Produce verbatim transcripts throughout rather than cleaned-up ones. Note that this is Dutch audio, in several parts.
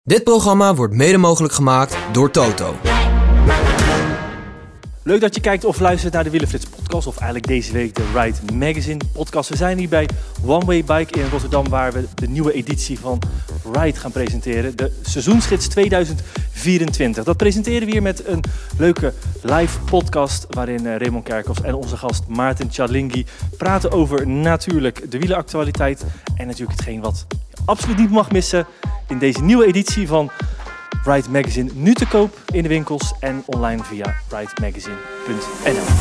Dit programma wordt mede mogelijk gemaakt door Toto. Leuk dat je kijkt of luistert naar de Wielerflits podcast, of eigenlijk deze week de Ride Magazine podcast. We zijn hier bij One Way Bike in Rotterdam, waar we de nieuwe editie van Ride gaan presenteren. De seizoensgids tweeduizend vierentwintig. Dat presenteren we hier met een leuke live podcast, waarin Raymond Kerkhoffs en onze gast Maarten Tjadlingi praten over natuurlijk de wieleractualiteit. En natuurlijk hetgeen wat je absoluut niet mag missen in deze nieuwe editie van Ride Magazine, nu te koop in de winkels en online via ridemagazine punt n l.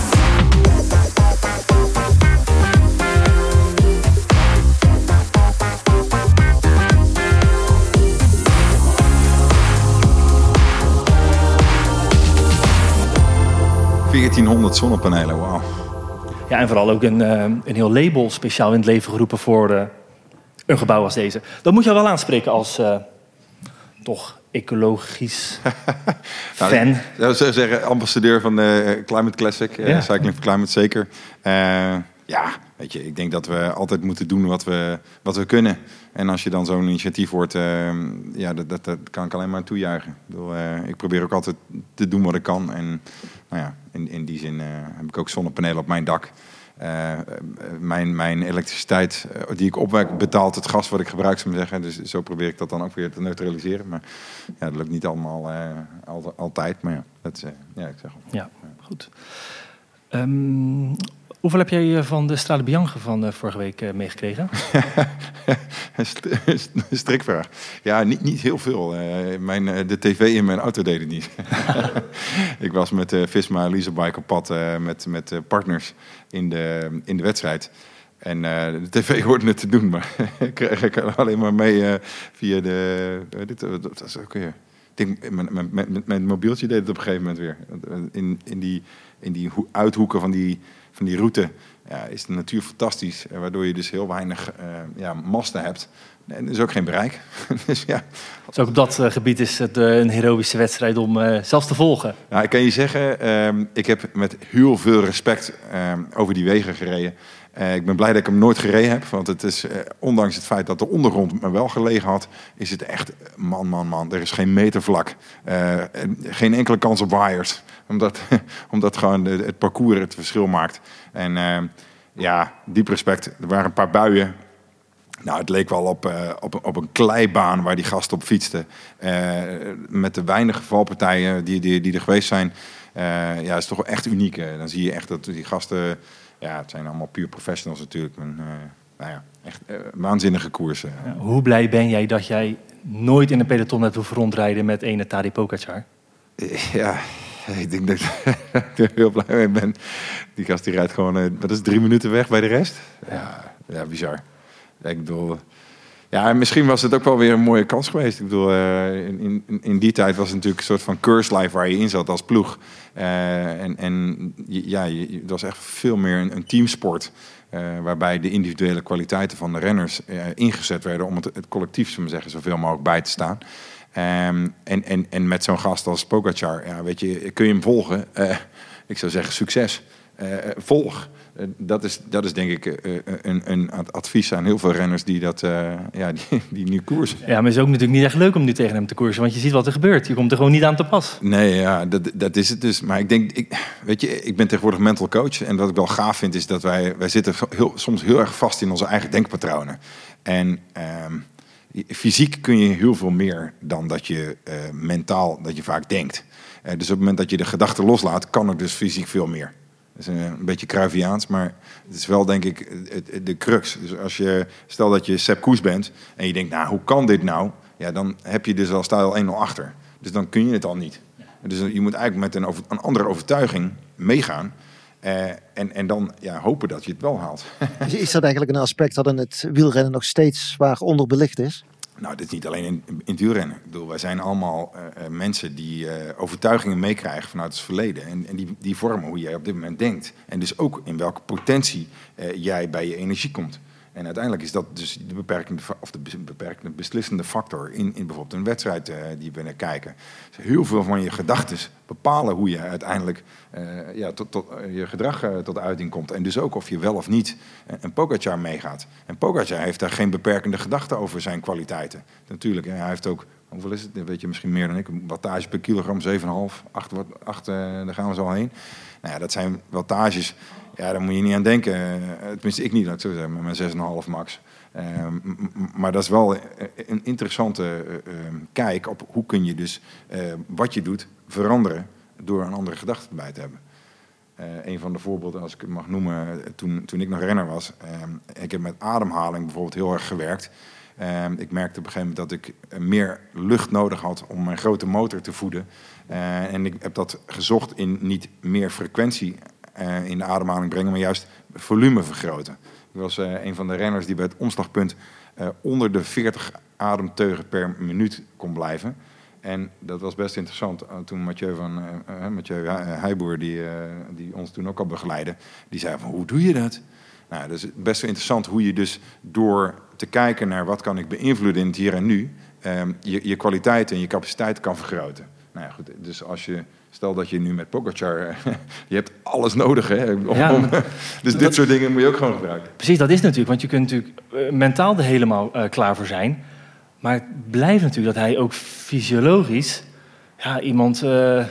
veertienhonderd zonnepanelen, wauw. Ja, en vooral ook een, uh, een heel label speciaal in het leven geroepen voor uh, een gebouw als deze. Dat moet je wel aanspreken als uh, toch ecologisch fan. Nou, ik zou zo zeggen, ambassadeur van de Climate Classic, ja. uh, Cycling for Climate zeker. Uh, ja, weet je, ik denk dat we altijd moeten doen wat we, wat we kunnen. En als je dan zo'n initiatief wordt, uh, ja, dat, dat, dat kan ik alleen maar toejuichen. Ik, bedoel, uh, ik probeer ook altijd te doen wat ik kan. En nou ja, in, in die zin uh, heb ik ook zonnepanelen op mijn dak. Uh, mijn, mijn elektriciteit uh, die ik opwek betaalt het gas wat ik gebruik, zou ik zeggen. Dus zo probeer ik dat dan ook weer te neutraliseren. Maar ja, dat lukt niet allemaal uh, al, altijd. Maar ja, dat is, uh, ja, ik zeg al. Ja, goed. Um, hoeveel heb jij van de Strade Bianche van uh, vorige week uh, meegekregen? Strikvraag. Ja, niet, niet heel veel. Uh, mijn, uh, de tv in mijn auto deed het niet. Ik was met uh, Visma en Leasebike op pad uh, met, met uh, partners in de, in de wedstrijd. En uh, de tv hoorde het te doen, maar ik kreeg ik alleen maar mee uh, via de... Uh, dit, uh, dat is ook weer... Ik denk, met, met, met, met mobieltje deed het op een gegeven moment weer. In, in die, in die ho- uithoeken van die, van die route ja, is de natuur fantastisch. Waardoor je dus heel weinig uh, ja, masten hebt. En er is ook geen bereik. Dus, ja. Dus ook op dat uh, gebied is het uh, een heroïsche wedstrijd om uh, zelfs te volgen. Nou, ik kan je zeggen, uh, ik heb met heel veel respect uh, over die wegen gereden. Uh, ik ben blij dat ik hem nooit gereden heb. Want het is, uh, ondanks het feit dat de ondergrond me wel gelegen had, is het echt, man, man, man. Er is geen meter vlak. Uh, geen enkele kans op waaiers. Omdat, omdat gewoon de, het parcours het verschil maakt. En uh, ja, diep respect. Er waren een paar buien. Nou, het leek wel op, uh, op, op een kleibaan waar die gasten op fietsten. Uh, met de weinige valpartijen die, die, die er geweest zijn. Uh, ja, het is toch wel echt uniek. Uh, dan zie je echt dat die gasten... Ja, het zijn allemaal puur professionals natuurlijk. Maar, uh, nou ja, echt uh, waanzinnige koersen. Ja, hoe blij ben jij dat jij nooit in een peloton hebt hoeven rondrijden met ene Tadej Pogačar? Ja, ik denk dat ik er heel blij mee ben. Die gast die rijdt gewoon, uh, wat is het, drie minuten weg bij de rest? Ja, ja, bizar. Ik bedoel, ja, misschien was het ook wel weer een mooie kans geweest. Ik bedoel, uh, in, in, in die tijd was het natuurlijk een soort van curse life waar je in zat als ploeg. Uh, en en ja, het was echt veel meer een, een teamsport. Uh, waarbij de individuele kwaliteiten van de renners uh, ingezet werden om het, het collectief, zullen we zeggen, zoveel mogelijk bij te staan. Um, en, en, en met zo'n gast als Pogačar, ja, weet je, kun je hem volgen? Uh, ik zou zeggen, succes. Uh, volg. Uh, dat, is, dat is denk ik uh, een, een advies aan heel veel renners die, dat, uh, ja, die, die nu koersen. Ja, maar het is ook natuurlijk niet echt leuk om nu tegen hem te koersen, want je ziet wat er gebeurt. Je komt er gewoon niet aan te pas. Nee, ja, dat, dat is het dus. Maar ik denk, ik, weet je, ik ben tegenwoordig mental coach. En wat ik wel gaaf vind is dat wij, wij zitten heel, soms heel erg vast in onze eigen denkpatronen. En um, fysiek kun je heel veel meer dan dat je uh, mentaal, dat je vaak denkt. Uh, dus op het moment dat je de gedachten loslaat, kan er dus fysiek veel meer. Dat is een, een beetje Cruyffiaans, maar het is wel, denk ik, het, de crux. Dus als je, stel dat je Sepp Kuss bent en je denkt, nou, hoe kan dit nou? Ja, dan heb je dus al, sta je al één nul achter. Dus dan kun je het al niet. Dus je moet eigenlijk met een, over, een andere overtuiging meegaan. Uh, en, en dan ja, hopen dat je het wel haalt. Is dat eigenlijk een aspect dat in het wielrennen nog steeds zwaar onderbelicht is? Nou, dit is niet alleen in, in het wielrennen. Ik bedoel, wij zijn allemaal uh, mensen die uh, overtuigingen meekrijgen vanuit het verleden. En, en die, die vormen hoe jij op dit moment denkt. En dus ook in welke potentie uh, jij bij je energie komt. En uiteindelijk is dat dus de beperkende, of de beperkende beslissende factor in, in bijvoorbeeld een wedstrijd uh, die we naar kijken. Dus heel veel van je gedachten bepalen hoe je uiteindelijk uh, ja, tot, tot, uh, je gedrag uh, tot uiting komt. En dus ook of je wel of niet uh, een Pogačar meegaat. En Pogačar heeft daar geen beperkende gedachten over zijn kwaliteiten. Natuurlijk, hè, hij heeft ook, hoeveel is het? Dat weet je misschien meer dan ik. Wattage per kilogram, zeven komma vijf, acht, acht uh, daar gaan we zo al heen. Nou ja, dat zijn wattages, ja, daar moet je niet aan denken. Uh, tenminste, ik niet, laat ik zo zeggen, met mijn zes komma vijf max. Uh, m- maar dat is wel een interessante uh, uh, kijk op hoe kun je dus uh, wat je doet veranderen door een andere gedachte erbij te hebben. Uh, een van de voorbeelden, als ik het mag noemen, toen, toen ik nog renner was. Uh, ik heb met ademhaling bijvoorbeeld heel erg gewerkt. Uh, ik merkte op een gegeven moment dat ik meer lucht nodig had om mijn grote motor te voeden. Uh, en ik heb dat gezocht in niet meer frequentie uh, in de ademhaling brengen, maar juist volume vergroten. Ik was uh, een van de renners die bij het omslagpunt uh, onder de veertig ademteugen per minuut kon blijven. En dat was best interessant. Uh, toen Mathieu van uh, uh, Mathieu Heijboer, die, uh, die ons toen ook al begeleidde, die zei van, hoe doe je dat? Nou, dat is best wel interessant hoe je dus door te kijken naar wat kan ik beïnvloeden in het hier en nu, um, je, je kwaliteit en je capaciteit kan vergroten. Nou ja, goed, dus als je, stel dat je nu met Pogačar, je hebt alles nodig, hè? Om, ja, om, dus dit dat, soort dingen moet je ook gewoon gebruiken. Precies, dat is natuurlijk, want je kunt natuurlijk uh, mentaal er helemaal uh, klaar voor zijn. Maar het blijft natuurlijk dat hij ook fysiologisch ja, iemand uh,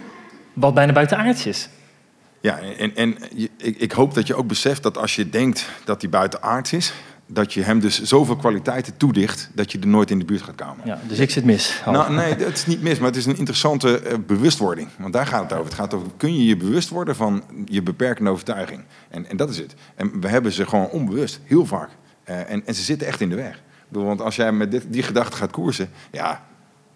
wat bijna buitenaards is. Ja, en, en je, ik, ik hoop dat je ook beseft dat als je denkt dat hij buitenaards is, dat je hem dus zoveel kwaliteiten toedicht dat je er nooit in de buurt gaat komen. Ja, dus ik zit mis. Nou, nee, het is niet mis, maar het is een interessante uh, bewustwording. Want daar gaat het over. Het gaat over, kun je je bewust worden van je beperkende overtuiging? En, en dat is het. En we hebben ze gewoon onbewust, heel vaak. Uh, en, en ze zitten echt in de weg. Ik bedoel, want als jij met dit, die gedachte gaat koersen, ja,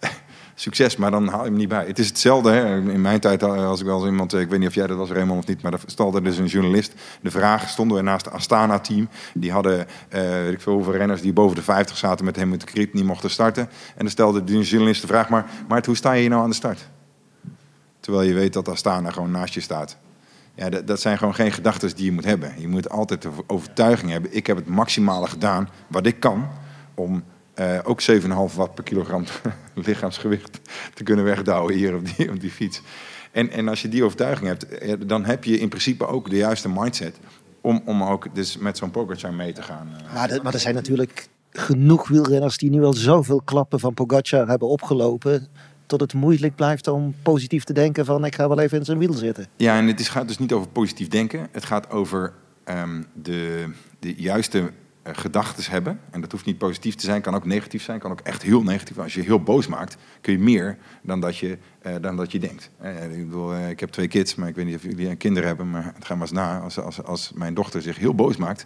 succes, maar dan haal je hem niet bij. Het is hetzelfde, hè? In mijn tijd, als ik wel eens iemand, ik weet niet of jij dat was, Raymond, of niet, maar er stelde dus een journalist de vraag, stonden we naast het Astana-team, die hadden, uh, weet ik veel hoeveel renners die boven de vijftig zaten met hem met de kriep, niet mochten starten. En dan stelde de journalist de vraag, maar Maart, hoe sta je hier nou aan de start? Terwijl je weet dat Astana gewoon naast je staat. Ja, dat, dat zijn gewoon geen gedachten die je moet hebben. Je moet altijd de overtuiging hebben, ik heb het maximale gedaan wat ik kan om Uh, ook zeven komma vijf watt per kilogram lichaamsgewicht te kunnen wegdouwen hier op die, op die fiets. En, en als je die overtuiging hebt, dan heb je in principe ook de juiste mindset om, om ook dus met zo'n Pogačar mee te gaan. Uh. Maar, de, maar er zijn natuurlijk genoeg wielrenners die nu al zoveel klappen van Pogačar hebben opgelopen, tot het moeilijk blijft om positief te denken van ik ga wel even in zijn wiel zitten. Ja, en het is, gaat dus niet over positief denken. Het gaat over um, de, de juiste gedachten hebben. En dat hoeft niet positief te zijn, kan ook negatief zijn, kan ook echt heel negatief. Als je heel boos maakt, kun je meer dan dat je, uh, dan dat je denkt. Uh, ik bedoel, uh, ik heb twee kids, maar ik weet niet of jullie kinderen hebben, maar het gaat maar eens na. Als, als, als mijn dochter zich heel boos maakt,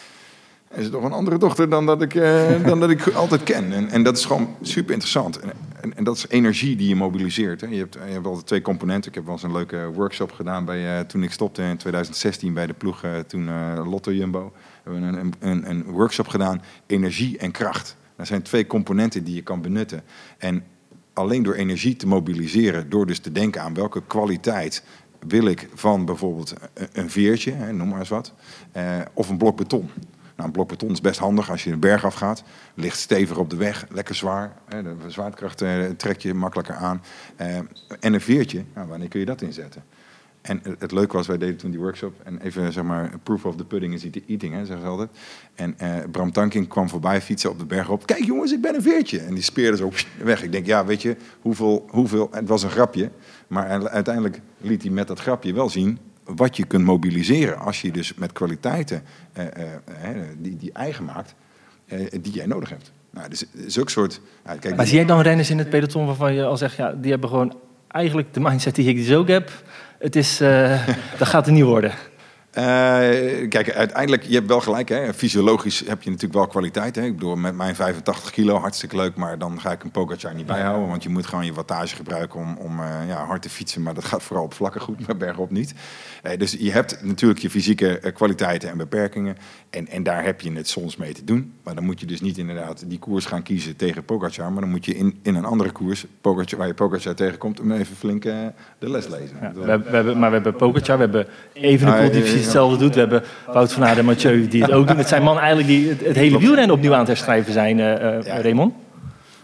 is het toch een andere dochter dan dat ik, uh, dan dat ik altijd ken. En, en dat is gewoon super interessant. En, en, en dat is energie die je mobiliseert. Hè. Je, hebt, je hebt altijd twee componenten. Ik heb wel eens een leuke workshop gedaan bij, uh, toen ik stopte in twintig zestien bij de ploeg, uh, toen uh, Lotto Jumbo. We hebben een, een, een workshop gedaan, energie en kracht. Dat zijn twee componenten die je kan benutten. En alleen door energie te mobiliseren, door dus te denken aan welke kwaliteit wil ik van bijvoorbeeld een, een veertje, hè, noem maar eens wat, uh, of een blok beton. Nou, een blok beton is best handig als je een berg afgaat. Ligt stevig op de weg, lekker zwaar. Hè, de zwaartekracht uh, trek je makkelijker aan. Uh, en een veertje, nou, wanneer kun je dat inzetten? En het leuke was, wij deden toen die workshop. En even, zeg maar, proof of the pudding is eating, hè, zeggen ze altijd. En uh, Bram Tankink kwam voorbij fietsen op de berg op. Kijk jongens, ik ben een veertje. En die speerde zo weg. Ik denk, ja, weet je, hoeveel, hoeveel... Het was een grapje. Maar uiteindelijk liet hij met dat grapje wel zien wat je kunt mobiliseren. Als je dus met kwaliteiten uh, uh, die, die eigen maakt, uh, die jij nodig hebt. Nou, dus zulke soort... Uh, kijk, maar zie jij dan renners in het peloton waarvan je al zegt, ja, die hebben gewoon eigenlijk de mindset die ik dus ook heb. Het is, uh, dat gaat er niet worden. Uh, kijk, uiteindelijk, je hebt wel gelijk. Hè? Fysiologisch heb je natuurlijk wel kwaliteit. Hè? Ik bedoel, met mijn vijfentachtig kilo, hartstikke leuk. Maar dan ga ik een Pogačar niet bijhouden. Want je moet gewoon je wattage gebruiken om, om uh, ja, hard te fietsen. Maar dat gaat vooral op vlakken goed, maar bergop niet. Uh, dus je hebt natuurlijk je fysieke uh, kwaliteiten en beperkingen. En, en daar heb je het soms mee te doen. Maar dan moet je dus niet inderdaad die koers gaan kiezen tegen Pogačar. Maar dan moet je in, in een andere koers, Pogačar, waar je Pogačar tegenkomt, hem even flink uh, de les lezen. Ja, we, we hebben, maar we hebben Pogačar, we hebben Evenepoel die precies hetzelfde doet. We hebben Wout van Aert en Mathieu die het ook doen. Het zijn mannen eigenlijk die het, het hele wielrennen opnieuw aan het herschrijven zijn, uh, uh, ja. Raymond.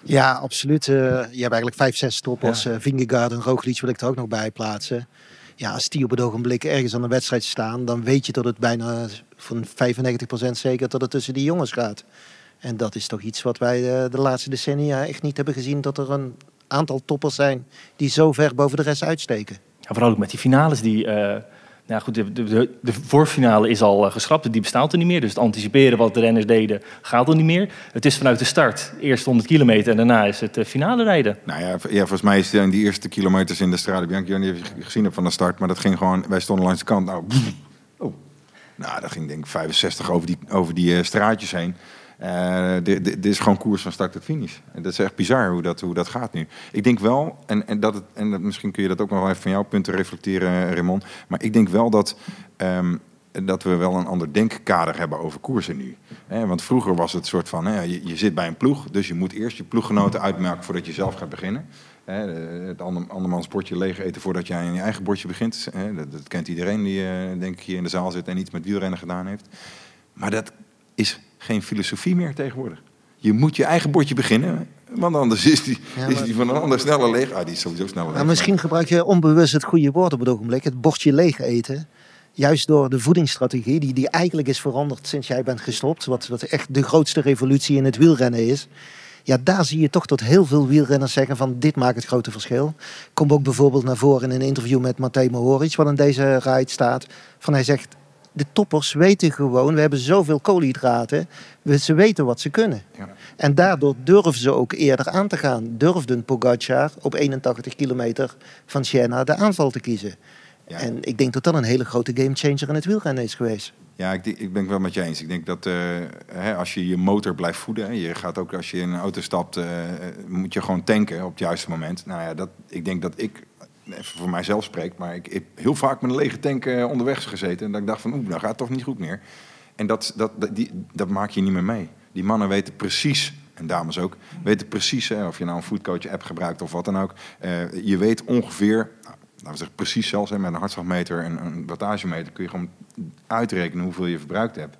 Ja, absoluut. Uh, je hebt eigenlijk vijf, zes toppers. Ja. Uh, Vingegaard en Roglic wil ik er ook nog bij plaatsen. Ja, als die op het ogenblik ergens aan een wedstrijd staan, dan weet je dat het bijna van vijfennegentig procent zeker dat het tussen die jongens gaat. En dat is toch iets wat wij uh, de laatste decennia echt niet hebben gezien, dat er een aantal toppers zijn die zo ver boven de rest uitsteken. Ja, vooral ook met die finales die... Uh... Nou goed, de, de, de voorfinale is al uh, geschrapt, die bestaat er niet meer. Dus het anticiperen wat de renners deden gaat er niet meer. Het is vanuit de start, eerst honderd kilometer en daarna is het uh, finale rijden. Nou ja, ja, volgens mij is die eerste kilometers in de Strade Bianchi, die heb je gezien hebt van de start, maar dat ging gewoon, wij stonden langs de kant. Nou, oh. nou dat ging denk ik vijfenzestig over die, over die uh, straatjes heen. Uh, dit, dit is gewoon koers van start tot finish. En dat is echt bizar hoe dat, hoe dat gaat nu. Ik denk wel, en, en, dat het, en dat, misschien kun je dat ook nog wel even van jouw punten reflecteren, Raymond. Maar ik denk wel dat, um, dat we wel een ander denkkader hebben over koersen nu. He, want vroeger was het soort van, he, je, je zit bij een ploeg, dus je moet eerst je ploeggenoten uitmerken voordat je zelf gaat beginnen. He, het ander, andermans bordje leeg eten voordat jij aan je eigen bordje begint. He, dat, dat kent iedereen die uh, denk ik hier in de zaal zit en iets met wielrennen gedaan heeft. Maar dat is geen filosofie meer tegenwoordig. Je moet je eigen bordje beginnen, want anders is die, ja, maar... is die van een ander sneller leeg. Ah, die is sowieso sneller leeg. Maar misschien gebruik je onbewust het goede woord op het ogenblik. Het bordje leeg eten. Juist door de voedingsstrategie, die, die eigenlijk is veranderd sinds jij bent gestopt. Wat, wat echt de grootste revolutie in het wielrennen is. Ja, daar zie je toch tot heel veel wielrenners zeggen van dit maakt het grote verschil. Komt ook bijvoorbeeld naar voren in een interview met Matej Mohoric, wat in deze ride staat. Van hij zegt, de toppers weten gewoon, we hebben zoveel koolhydraten, ze weten wat ze kunnen. Ja. En daardoor durven ze ook eerder aan te gaan. Durfden Pogačar op eenentachtig kilometer van Siena de aanval te kiezen. Ja. En ik denk dat dat een hele grote gamechanger in het wielrennen is geweest. Ja, ik, ik ben het wel met je eens. Ik denk dat uh, hè, als je je motor blijft voeden, hè, je gaat ook als je in een auto stapt, uh, moet je gewoon tanken op het juiste moment. Nou ja, dat, ik denk dat ik even voor mijzelf spreek, maar ik heb heel vaak met een lege tank uh, onderweg gezeten en dat ik dacht van, oeh, nou gaat het toch niet goed meer. En dat, dat, dat, die, dat maak je niet meer mee. Die mannen weten precies, en dames ook, weten precies, hè, of je nou een foodcoach app gebruikt of wat dan ook. Uh, je weet ongeveer, nou, laten we zeggen precies zelfs, hè, met een hartslagmeter en een wattagemeter kun je gewoon uitrekenen hoeveel je verbruikt hebt.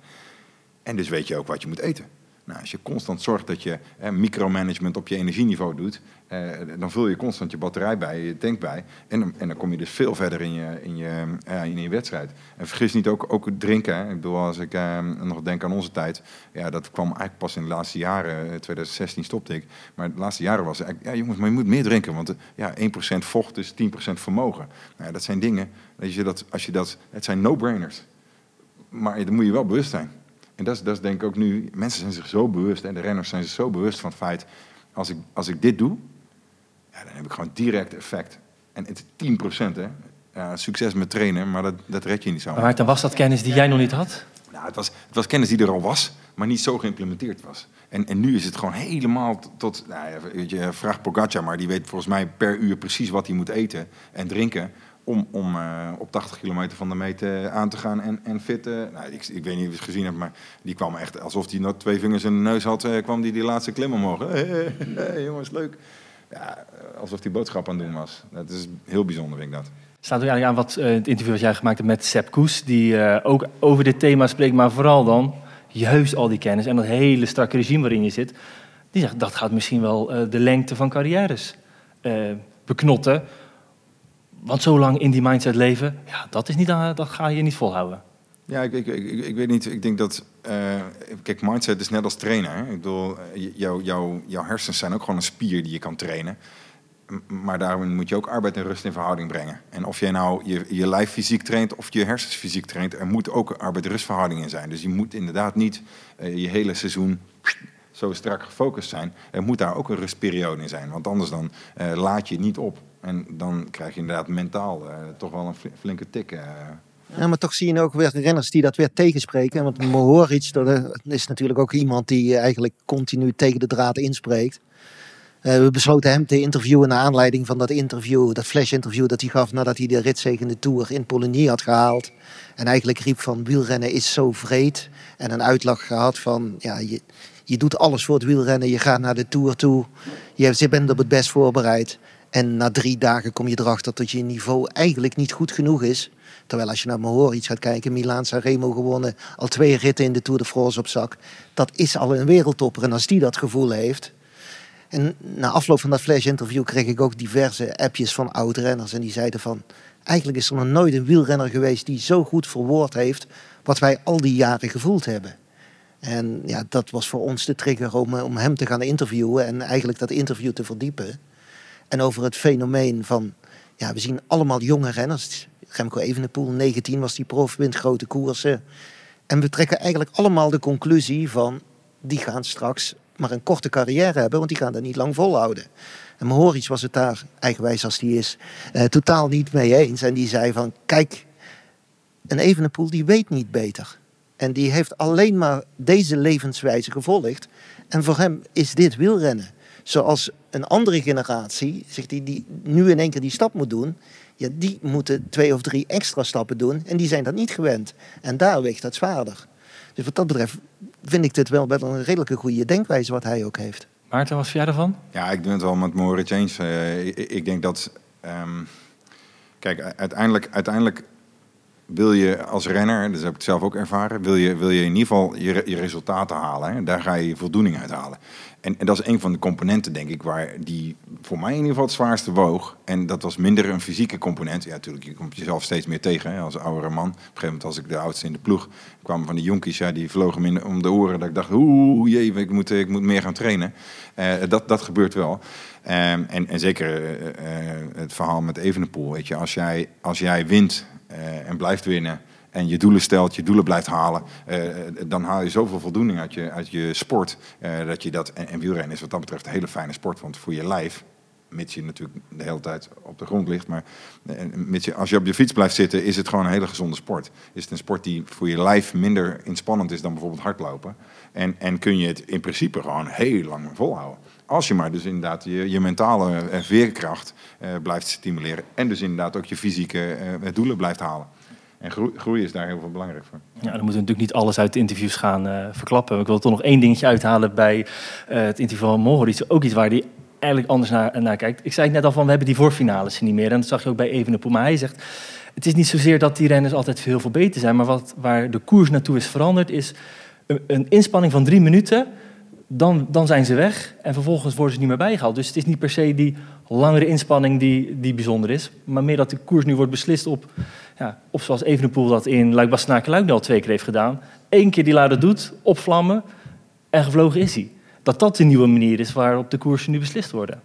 En dus weet je ook wat je moet eten. Nou, als je constant zorgt dat je eh, micromanagement op je energieniveau doet, eh, dan vul je constant je batterij bij, je tank bij. En, dan, en dan kom je dus veel verder in je, in je, uh, in je wedstrijd. En vergis niet ook, ook het drinken. Hè. Ik bedoel, als ik uh, nog denk aan onze tijd, ja, dat kwam eigenlijk pas in de laatste jaren. twintig zestien stopte ik. Maar de laatste jaren was het, ja jongens, maar je moet meer drinken. Want uh, ja, één procent vocht is tien procent vermogen. Nou, ja, dat zijn dingen, als je dat, als je dat, het zijn no-brainers. Maar daar moet je wel bewust zijn. En dat is, dat is denk ik ook nu, mensen zijn zich zo bewust, en de renners zijn zich zo bewust van het feit, als ik, als ik dit doe, ja, dan heb ik gewoon direct effect. En het is tien procent, hè. Ja, succes met trainen, maar dat, dat red je niet zo. Maar dan was dat kennis die jij nog niet had? Nou, het was, het was kennis die er al was, maar niet zo geïmplementeerd was. En, en nu is het gewoon helemaal tot, tot nou ja, weet je, vraag Pogačar, maar die weet volgens mij per uur precies wat hij moet eten en drinken, om, om uh, op tachtig kilometer van de meet uh, aan te gaan en, en fit. Uh, nou, ik, ik weet niet of je het gezien hebt, maar die kwam echt alsof hij nog twee vingers in de neus had, uh, kwam die die laatste klim omhoog. Hey, hey, hey, jongens, leuk. Ja, alsof die boodschap aan het doen was. Dat is heel bijzonder, vind ik dat. Staat ook eigenlijk aan wat uh, het interview dat jij gemaakt hebt met Sepp Kuss, die uh, ook over dit thema spreekt, maar vooral dan juist al die kennis en dat hele strakke regime waarin je zit. Die zegt, dat gaat misschien wel uh, de lengte van carrières uh, beknotten. Want zo lang in die mindset leven, ja, dat, is niet, dat ga je niet volhouden. Ja, ik, ik, ik, ik weet niet. Ik denk dat... Uh, kijk, mindset is net als trainen. Hè? Ik bedoel, jou, jou, jouw hersens zijn ook gewoon een spier die je kan trainen. Maar daarom moet je ook arbeid en rust in verhouding brengen. En of jij nou je, je lijf fysiek traint of je hersens fysiek traint, er moet ook arbeid-rustverhouding in zijn. Dus je moet inderdaad niet uh, je hele seizoen zo strak gefocust zijn. Er moet daar ook een rustperiode in zijn. Want anders dan uh, laat je het niet op. En dan krijg je inderdaad mentaal uh, toch wel een flinke tik. Uh. Ja, maar toch zie je ook weer renners die dat weer tegenspreken. Want Mohoric, dat is natuurlijk ook iemand die eigenlijk continu tegen de draad inspreekt. Uh, we besloten hem te interviewen naar aanleiding van dat interview, dat flash-interview dat hij gaf nadat hij de ritzegende Tour in Poligny had gehaald. En eigenlijk riep van wielrennen is zo vreed. En een uitlag gehad van, ja, je, je doet alles voor het wielrennen. Je gaat naar de Tour toe. Je, je bent op het best voorbereid. En na drie dagen kom je erachter dat je niveau eigenlijk niet goed genoeg is. Terwijl als je naar Mohoric gaat kijken, Milaan-San Remo gewonnen, al twee ritten in de Tour de France op zak. Dat is al een wereldtopper. En als die dat gevoel heeft, En na afloop van dat flash-interview kreeg ik ook diverse appjes van oud-renners. En die zeiden van, eigenlijk is er nog nooit een wielrenner geweest die zo goed verwoord heeft wat wij al die jaren gevoeld hebben. En ja, dat was voor ons de trigger om, om hem te gaan interviewen en eigenlijk dat interview te verdiepen. En over het fenomeen van, ja, we zien allemaal jonge renners. Remco Evenepoel, negentien was die prof, wint grote koersen. En we trekken eigenlijk allemaal de conclusie van, die gaan straks maar een korte carrière hebben, want die gaan dat niet lang volhouden. En Mohoric was het daar, eigenwijs als die is, eh, totaal niet mee eens. En die zei van, kijk, een Evenepoel die weet niet beter. En die heeft alleen maar deze levenswijze gevolgd. En voor hem is dit wielrennen. Zoals een andere generatie, zegt hij, die nu in één keer die stap moet doen. Ja, die moeten twee of drie extra stappen doen. En die zijn dat niet gewend. En daar weegt dat zwaarder. Dus wat dat betreft vind ik dit wel wel een redelijke goede denkwijze wat hij ook heeft. Maarten, wat vind jij ervan? Ja, ik ben het wel met Mohoric eens. Uh, ik, ik denk dat... Um, kijk, uiteindelijk, uiteindelijk wil je als renner, dus heb ik zelf ook ervaren, wil je, wil je in ieder geval je, je resultaten halen. Hè? Daar ga je je voldoening uit halen. En, en dat is een van de componenten, denk ik, waar die voor mij in ieder geval het zwaarste woog. En dat was minder een fysieke component. Ja, natuurlijk, je komt jezelf steeds meer tegen hè, als oudere man. Op een gegeven moment was ik de oudste in de ploeg. Kwamen van de jonkies, ja, die vlogen me in, om de oren. Dat ik dacht, oeh, jee, ik moet, ik moet meer gaan trainen. Uh, dat, dat gebeurt wel. Um, en, en zeker uh, uh, het verhaal met Evenepoel. Weet je, als jij, als jij wint uh, en blijft winnen en je doelen stelt, je doelen blijft halen, uh, dan haal je zoveel voldoening uit je, uit je sport. Uh, dat je dat, en, en wielrennen is wat dat betreft een hele fijne sport. Want voor je lijf, mits je natuurlijk de hele tijd op de grond ligt, maar uh, mits je, als je op je fiets blijft zitten, is het gewoon een hele gezonde sport. Is het een sport die voor je lijf minder inspannend is dan bijvoorbeeld hardlopen. En, en kun je het in principe gewoon heel lang volhouden. Als je maar dus inderdaad je, je mentale uh, veerkracht uh, blijft stimuleren. En dus inderdaad ook je fysieke uh, doelen blijft halen. En groei, groei is daar heel veel belangrijk voor. Ja, dan moeten we natuurlijk niet alles uit de interviews gaan uh, verklappen. Ik wil toch nog één dingetje uithalen bij uh, het interview van Mohoric. Ook iets waar hij eigenlijk anders naar, naar kijkt. Ik zei het net al van, we hebben die voorfinales niet meer. En dat zag je ook bij Evenepoel. Maar hij zegt, het is niet zozeer dat die renners altijd heel veel beter zijn. Maar wat, waar de koers naartoe is veranderd is een, een inspanning van drie minuten. Dan, dan zijn ze weg en vervolgens worden ze niet meer bijgehaald. Dus het is niet per se die langere inspanning die, die bijzonder is. Maar meer dat de koers nu wordt beslist op... Ja, of zoals Evenepoel dat in Luik-Bastenaken-Luik al twee keer heeft gedaan. Eén keer die lader doet, opvlammen en gevlogen is hij. Dat dat de nieuwe manier is waarop de koersen nu beslist worden.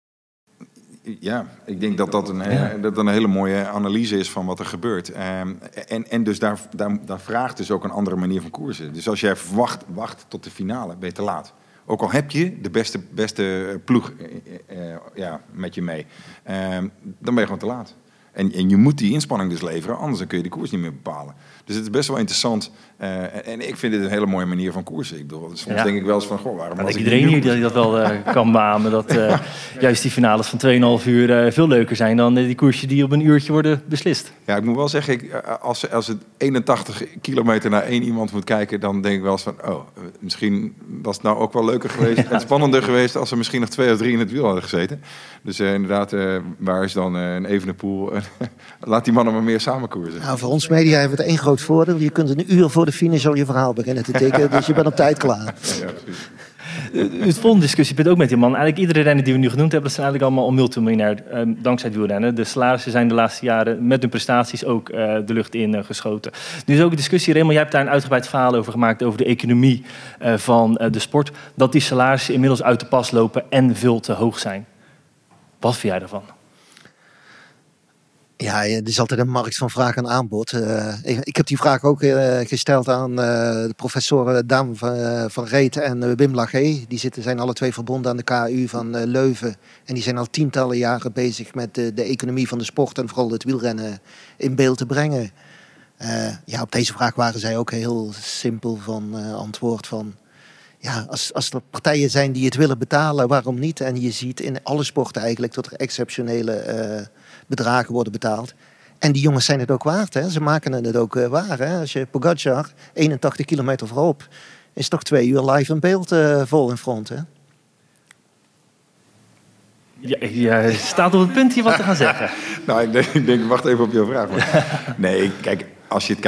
Ja, ik denk dat dat een, ja. dat een hele mooie analyse is van wat er gebeurt. Um, en, en dus daar, daar, daar vraagt dus ook een andere manier van koersen. Dus als jij wacht, wacht tot de finale, ben je te laat. Ook al heb je de beste, beste ploeg uh, uh, ja, met je mee, um, dan ben je gewoon te laat. En, en je moet die inspanning dus leveren, anders dan kun je de koers niet meer bepalen. Dus het is best wel interessant. Uh, en, en ik vind dit een hele mooie manier van koersen. Ik bedoel, soms ja. denk ik wel eens van, goh, waarom was ik iedereen hier die dat wel uh, kan beamen. Dat uh, juist die finales van twee komma vijf uur uh, veel leuker zijn dan uh, die koersjes die op een uurtje worden beslist. Ja, ik moet wel zeggen, ik, als, als het eenentachtig kilometer naar één iemand moet kijken, dan denk ik wel eens van, oh, misschien was het nou ook wel leuker geweest ja. en spannender geweest als er misschien nog twee of drie in het wiel hadden gezeten. Dus uh, inderdaad, uh, waar is dan uh, een Evenepoel? Laat die mannen maar meer samenkoersen. Nou, voor ons media hebben we het één groot voordeel. Je kunt een uur voor de finish al je verhaal beginnen te tikken. Dus je bent op tijd klaar. Ja, precies. Het volgende discussiepunt ook met die man. Eigenlijk iedere renner die we nu genoemd hebben, dat zijn eigenlijk allemaal multimiljonair uh, dankzij het wielrennen. De salarissen zijn de laatste jaren met hun prestaties ook uh, de lucht in uh, geschoten. Nu is ook een discussie, Raymond, jij hebt daar een uitgebreid verhaal over gemaakt, over de economie uh, van uh, de sport. Dat die salarissen inmiddels uit de pas lopen en veel te hoog zijn. Wat vind jij daarvan? Ja, er is altijd een markt van vraag en aanbod. Uh, ik, ik heb die vraag ook uh, gesteld aan uh, de professoren Daan van, uh, van Reet en uh, Wim Lagé. Die zitten, zijn alle twee verbonden aan de K U van uh, Leuven. En die zijn al tientallen jaren bezig met de, de economie van de sport en vooral het wielrennen in beeld te brengen. Uh, ja, op deze vraag waren zij ook heel simpel van uh, antwoord van... Ja, als, als er partijen zijn die het willen betalen, waarom niet? En je ziet in alle sporten eigenlijk dat er exceptionele uh, bedragen worden betaald. En die jongens zijn het ook waard, hè? Ze maken het ook uh, waar. Hè? Als je Pogacar, eenentachtig kilometer voorop, is toch twee uur live in beeld uh, vol in front, hè? Ja, je staat op het punt hier wat te gaan zeggen. nou, ik denk, ik denk, wacht even op jouw vraag. Maar. Nee, kijk, als je het kijkt...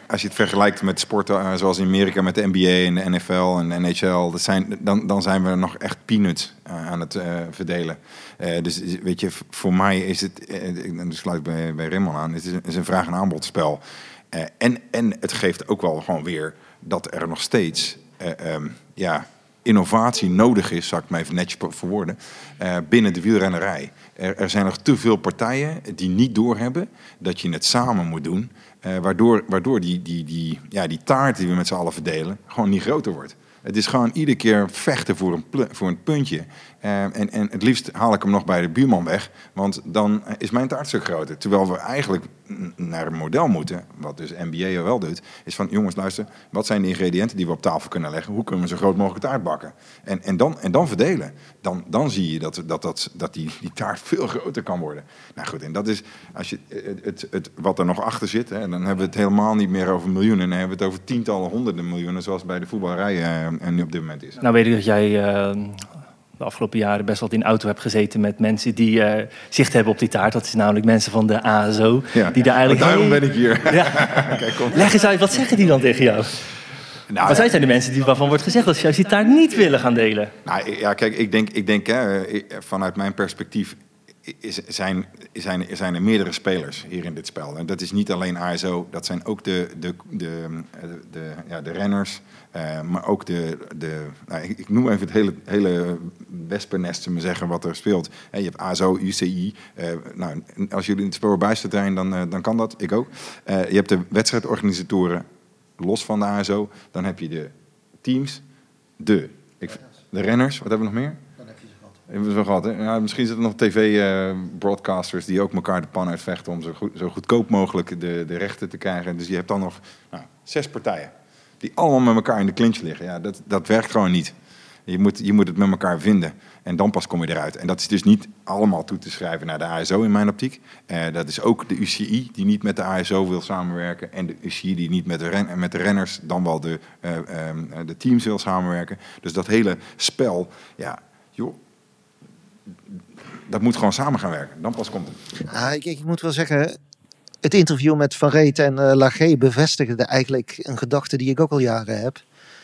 als je het vergelijkt met sporten uh, zoals in Amerika met de N B A en de N F L en de N H L, dat zijn, dan, dan zijn we nog echt peanuts uh, aan het uh, verdelen. Uh, dus weet je, voor mij is het, uh, en dat sluit bij, bij Raymond aan, het is een, is een vraag- en aanbodspel. Uh, en, en het geeft ook wel gewoon weer dat er nog steeds uh, um, ja, innovatie nodig is, zal ik maar even netjes verwoorden, uh, binnen de wielrennerij. Er, er zijn nog te veel partijen die niet doorhebben dat je het samen moet doen, uh, waardoor, waardoor die, die, die, ja, die taart die we met z'n allen verdelen gewoon niet groter wordt. Het is gewoon iedere keer vechten voor een, pl- voor een puntje. Uh, en, en het liefst haal ik hem nog bij de buurman weg, want dan is mijn taart stuk groter. Terwijl we eigenlijk naar een model moeten, wat dus N B A wel doet, is van jongens, luister, wat zijn de ingrediënten die we op tafel kunnen leggen? Hoe kunnen we zo groot mogelijk taart bakken? En, en, dan, en dan verdelen. Dan, dan zie je dat, dat, dat, dat die, die taart veel groter kan worden. Nou goed, en dat is als je, het, het, het, wat er nog achter zit, hè, dan hebben we het helemaal niet meer over miljoenen. Dan hebben we het over tientallen, honderden miljoenen, zoals bij de voetballerij uh, nu op dit moment is. Nou weet ik dat jij uh, de afgelopen jaren best wel in de auto hebt gezeten met mensen die uh, zicht hebben op die taart. Dat is namelijk mensen van de A S O. Ja, die daar eigenlijk daarom hey, ben ik hier. Ja. Kijk, kom. Leg eens uit, wat zeggen die dan tegen jou? Nou, Wat zijn de mensen die, waarvan wordt gezegd dat ze juist die taart niet willen gaan delen? Nou ja, kijk, ik denk, ik denk hè, vanuit mijn perspectief is, zijn, zijn, zijn er meerdere spelers hier in dit spel. En dat is niet alleen A S O, dat zijn ook de, de, de, de, ja, de renners, uh, maar ook de, de nou, ik, ik noem even het hele, hele wespennest, te zeggen, wat er speelt. He, je hebt A S O, U C I. Uh, nou, als jullie in het spel bij zijn, dan, uh, dan kan dat, ik ook. Uh, je hebt de wedstrijdorganisatoren, los van de A S O. Dan heb je de teams, de, ik, de renners, wat hebben we nog meer? Hebben we zo gehad, hè? Ja, misschien zitten er nog tv-broadcasters uh, die ook elkaar de pan uitvechten om zo, goed, zo goedkoop mogelijk de, de rechten te krijgen. Dus je hebt dan nog nou, zes partijen die allemaal met elkaar in de clinch liggen. Ja, dat, dat werkt gewoon niet. Je moet, je moet het met elkaar vinden en dan pas kom je eruit. En dat is dus niet allemaal toe te schrijven naar de A S O in mijn optiek. Uh, dat is ook de U C I die niet met de A S O wil samenwerken. En de U C I die niet met de, ren- met de renners, dan wel de, uh, um, de teams wil samenwerken. Dus dat hele spel, ja, joh. Dat moet gewoon samen gaan werken. Dan pas komt het. Ah, ik, ik moet wel zeggen, het interview met Van Reet en uh, Lagé bevestigde eigenlijk een gedachte die ik ook al jaren heb.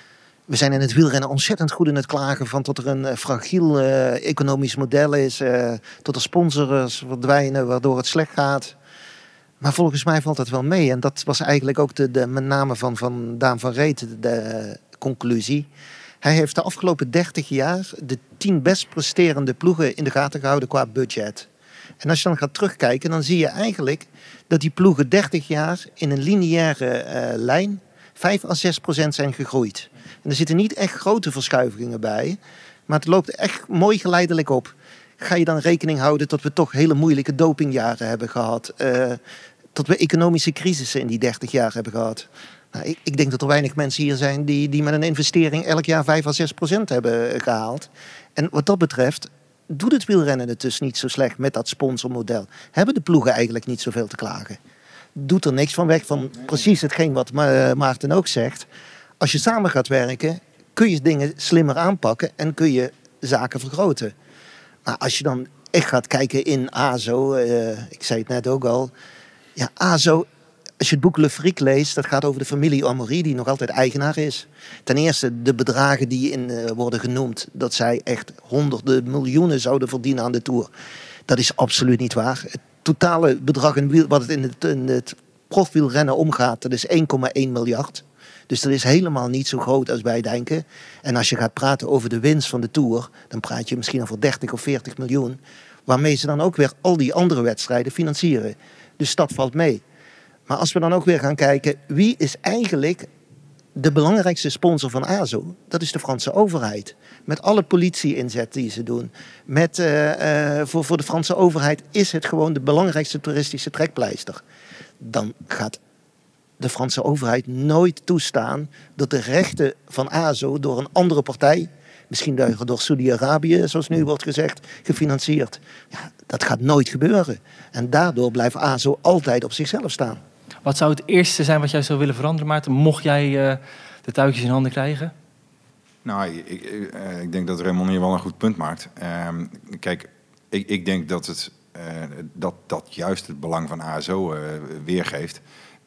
We zijn in het wielrennen ontzettend goed in het klagen van tot er een uh, fragiel uh, economisch model is. Uh, tot er sponsors verdwijnen waardoor het slecht gaat. Maar volgens mij valt dat wel mee. En dat was eigenlijk ook de, de, met name van, van Daan van Reet de, de uh, conclusie. Hij heeft de afgelopen dertig jaar de tien best presterende ploegen in de gaten gehouden qua budget. En als je dan gaat terugkijken, dan zie je eigenlijk dat die ploegen dertig jaar in een lineaire uh, lijn vijf à zes procent zijn gegroeid. En er zitten niet echt grote verschuivingen bij, maar het loopt echt mooi geleidelijk op. Ga je dan rekening houden dat we toch hele moeilijke dopingjaren hebben gehad, uh, dat we economische crisissen in die dertig jaar hebben gehad. Nou, ik, ik denk dat er weinig mensen hier zijn die, die met een investering elk jaar vijf à zes procent hebben gehaald. En wat dat betreft doet het wielrennen het dus niet zo slecht met dat sponsormodel. Hebben de ploegen eigenlijk niet zoveel te klagen. Doet er niks van weg van precies hetgeen wat Ma- Maarten ook zegt. Als je samen gaat werken, kun je dingen slimmer aanpakken en kun je zaken vergroten. Maar als je dan echt gaat kijken in A S O, uh, ik zei het net ook al, ja, A S O. Als je het boek Le Fric leest, dat gaat over de familie Amaury, die nog altijd eigenaar is. Ten eerste, de bedragen die in uh, worden genoemd, dat zij echt honderden miljoenen zouden verdienen aan de Tour. Dat is absoluut niet waar. Het totale bedrag in wiel, wat het in het, in het profwielrennen omgaat, dat is één komma één miljard. Dus dat is helemaal niet zo groot als wij denken. En als je gaat praten over de winst van de Tour, dan praat je misschien over dertig of veertig miljoen. Waarmee ze dan ook weer al die andere wedstrijden financieren. Dus dat valt mee. Maar als we dan ook weer gaan kijken, wie is eigenlijk de belangrijkste sponsor van A S O? Dat is de Franse overheid. Met alle politie-inzet die ze doen. Met, uh, uh, voor, voor de Franse overheid is het gewoon de belangrijkste toeristische trekpleister. Dan gaat de Franse overheid nooit toestaan dat de rechten van A S O door een andere partij, misschien door Saudi-Arabië, zoals nu wordt gezegd, gefinancierd. Ja, dat gaat nooit gebeuren. En daardoor blijft A S O altijd op zichzelf staan. Wat zou het eerste zijn wat jij zou willen veranderen, Maarten? Mocht jij uh, de touwtjes in handen krijgen? Nou, ik, ik, ik denk dat Raymond hier wel een goed punt maakt. Um, kijk, ik, ik denk dat, het, uh, dat dat juist het belang van A S O uh, weergeeft.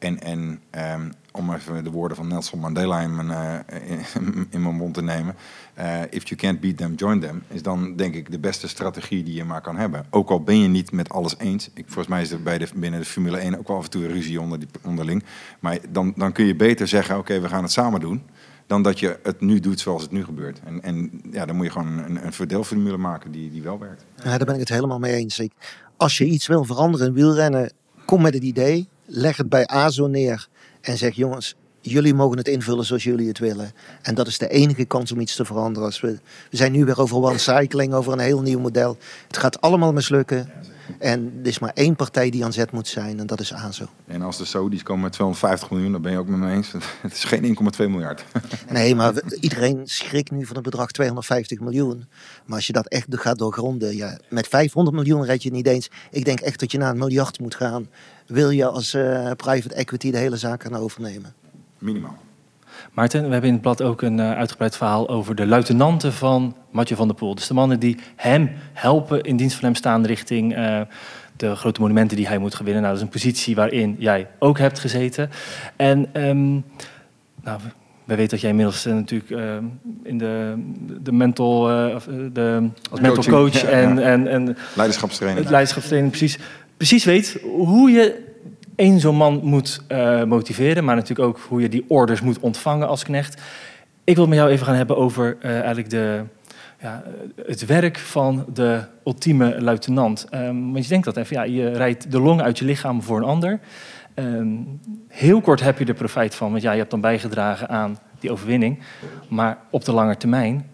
En, en um, om even de woorden van Nelson Mandela in mijn, uh, in, in mijn mond te nemen. Uh, if you can't beat them, join them. Is dan denk ik de beste strategie die je maar kan hebben. Ook al ben je niet met alles eens. Ik, volgens mij is er bij de, binnen de Formule één ook wel af en toe een ruzie onder die, onderling. Maar dan, dan kun je beter zeggen, oké, okay, we gaan het samen doen. Dan dat je het nu doet zoals het nu gebeurt. En, en ja, dan moet je gewoon een, een verdeelformule maken die, die wel werkt. Ja, daar ben ik het helemaal mee eens. Ik, als je iets wil veranderen in wielrennen, kom met het idee. Leg het bij A S O neer en zeg, jongens, jullie mogen het invullen zoals jullie het willen. En dat is de enige kans om iets te veranderen. Als we, we zijn nu weer over one cycling, over een heel nieuw model. Het gaat allemaal mislukken. En er is maar één partij die aan zet moet zijn en dat is A S O. En als de Saudis komen met tweehonderdvijftig miljoen, dan ben je ook met me eens. Het is geen één komma twee miljard. Nee, maar we, iedereen schrikt nu van het bedrag tweehonderdvijftig miljoen. Maar als je dat echt gaat doorgronden, ja, met vijfhonderd miljoen red je het niet eens. Ik denk echt dat je naar een miljard moet gaan. Wil je als uh, private equity de hele zaak gaan overnemen? Minimaal. Maarten, we hebben in het blad ook een uh, uitgebreid verhaal over de luitenanten van Mathieu van der Poel. Dus de mannen die hem helpen, in dienst van hem staan richting uh, de grote monumenten die hij moet gewinnen. Nou, dat is een positie waarin jij ook hebt gezeten. En um, nou, we weten dat jij inmiddels uh, natuurlijk uh, in de, de mental, uh, de, als mental coach ja, en, ja. en, en leiderschapstrainer. Het leiderschapstrainer precies, precies weet hoe je één zo'n man moet uh, motiveren, maar natuurlijk ook hoe je die orders moet ontvangen als knecht. Ik wil het met jou even gaan hebben over uh, eigenlijk de, ja, het werk van de ultieme luitenant. Um, want je denkt dat even, ja, je rijdt de long uit je lichaam voor een ander. Um, heel kort heb je er profijt van, want ja, je hebt dan bijgedragen aan die overwinning. Maar op de lange termijn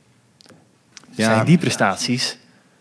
ja, zijn die prestaties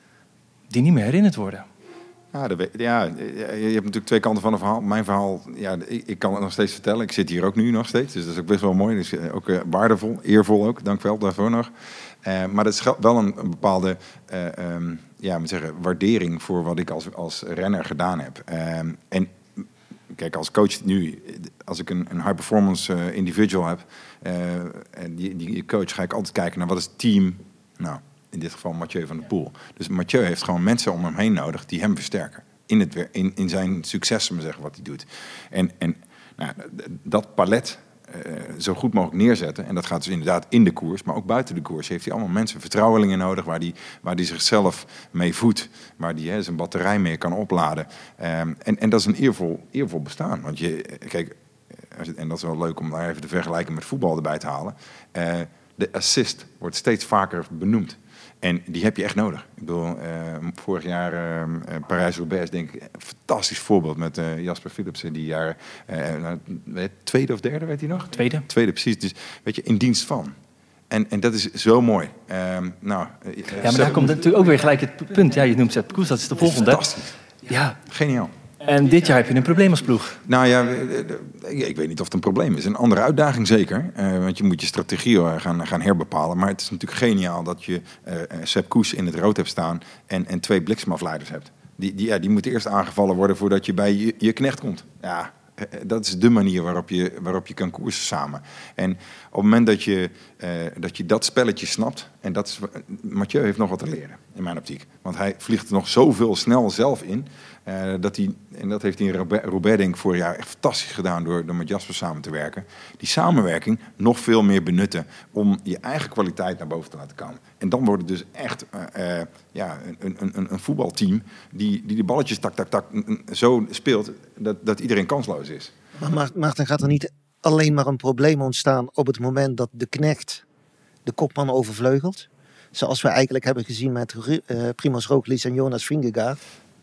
die niet meer herinnerd worden. Ja, de, ja, je hebt natuurlijk twee kanten van een verhaal. Mijn verhaal, ja, ik, ik kan het nog steeds vertellen. Ik zit hier ook nu nog steeds, dus dat is ook best wel mooi. Dus ook uh, waardevol, eervol ook. Dank wel daarvoor nog. Uh, maar dat is wel een, een bepaalde uh, um, ja, moet zeggen, waardering voor wat ik als, als renner gedaan heb. Um, en kijk, als coach nu, als ik een, een high performance uh, individual heb, uh, en die, die coach, ga ik altijd kijken naar wat is het team. Nou, in dit geval Mathieu van der Poel. Dus Mathieu heeft gewoon mensen om hem heen nodig die hem versterken. In, het, in, in zijn succes, maar zeggen, wat hij doet. En, en nou, dat palet uh, zo goed mogelijk neerzetten. En dat gaat dus inderdaad in de koers, maar ook buiten de koers. Heeft hij allemaal mensen, vertrouwelingen nodig, waar hij waar die zichzelf mee voedt. Waar hij hè, zijn batterij mee kan opladen. Um, en, en dat is een eervol, eervol bestaan. Want je, kijk, en dat is wel leuk om daar even de vergelijking met voetbal erbij te halen. Uh, de assist wordt steeds vaker benoemd. En die heb je echt nodig. Ik bedoel, uh, vorig jaar uh, Parijs-Roubaix, denk ik, een fantastisch voorbeeld met uh, Jasper Philipsen. Die jaar, uh, tweede of derde werd hij nog? Tweede. Tweede, precies. Dus weet je, in dienst van. En, en dat is zo mooi. Uh, nou, uh, ja, maar daar komt natuurlijk ook weer gelijk het punt. Ja, je noemt Sepp Kuss, dat is de volgende. Fantastisch. Ja. Geniaal. En dit jaar heb je een probleem als ploeg. Nou ja, ik weet niet of het een probleem is. Een andere uitdaging zeker. Uh, want je moet je strategie gaan, gaan herbepalen. Maar het is natuurlijk geniaal dat je uh, Sepp Kuss in het rood hebt staan en, en twee bliksemafleiders hebt. Die, die, ja, die moeten eerst aangevallen worden voordat je bij je, je knecht komt. Ja, dat is de manier waarop je, waarop je kan koersen samen. En op het moment dat je, uh, dat je dat spelletje snapt... en dat is, Mathieu heeft nog wat te leren, in mijn optiek. Want hij vliegt er nog zoveel snel zelf in... Uh, dat hij, en dat heeft hij in Roubaix denk ik vorig jaar echt fantastisch gedaan... door, door met Jasper samen te werken. Die samenwerking nog veel meer benutten... om je eigen kwaliteit naar boven te laten komen. En dan wordt het dus echt uh, uh, ja, een, een, een voetbalteam... die, die de balletjes tak, tak, tak zo speelt... dat, dat iedereen kansloos is. Maar Maarten, gaat er niet alleen maar een probleem ontstaan... op het moment dat de knecht de kopman overvleugelt? Zoals we eigenlijk hebben gezien met uh, Primož Roglič en Jonas Vingegaard...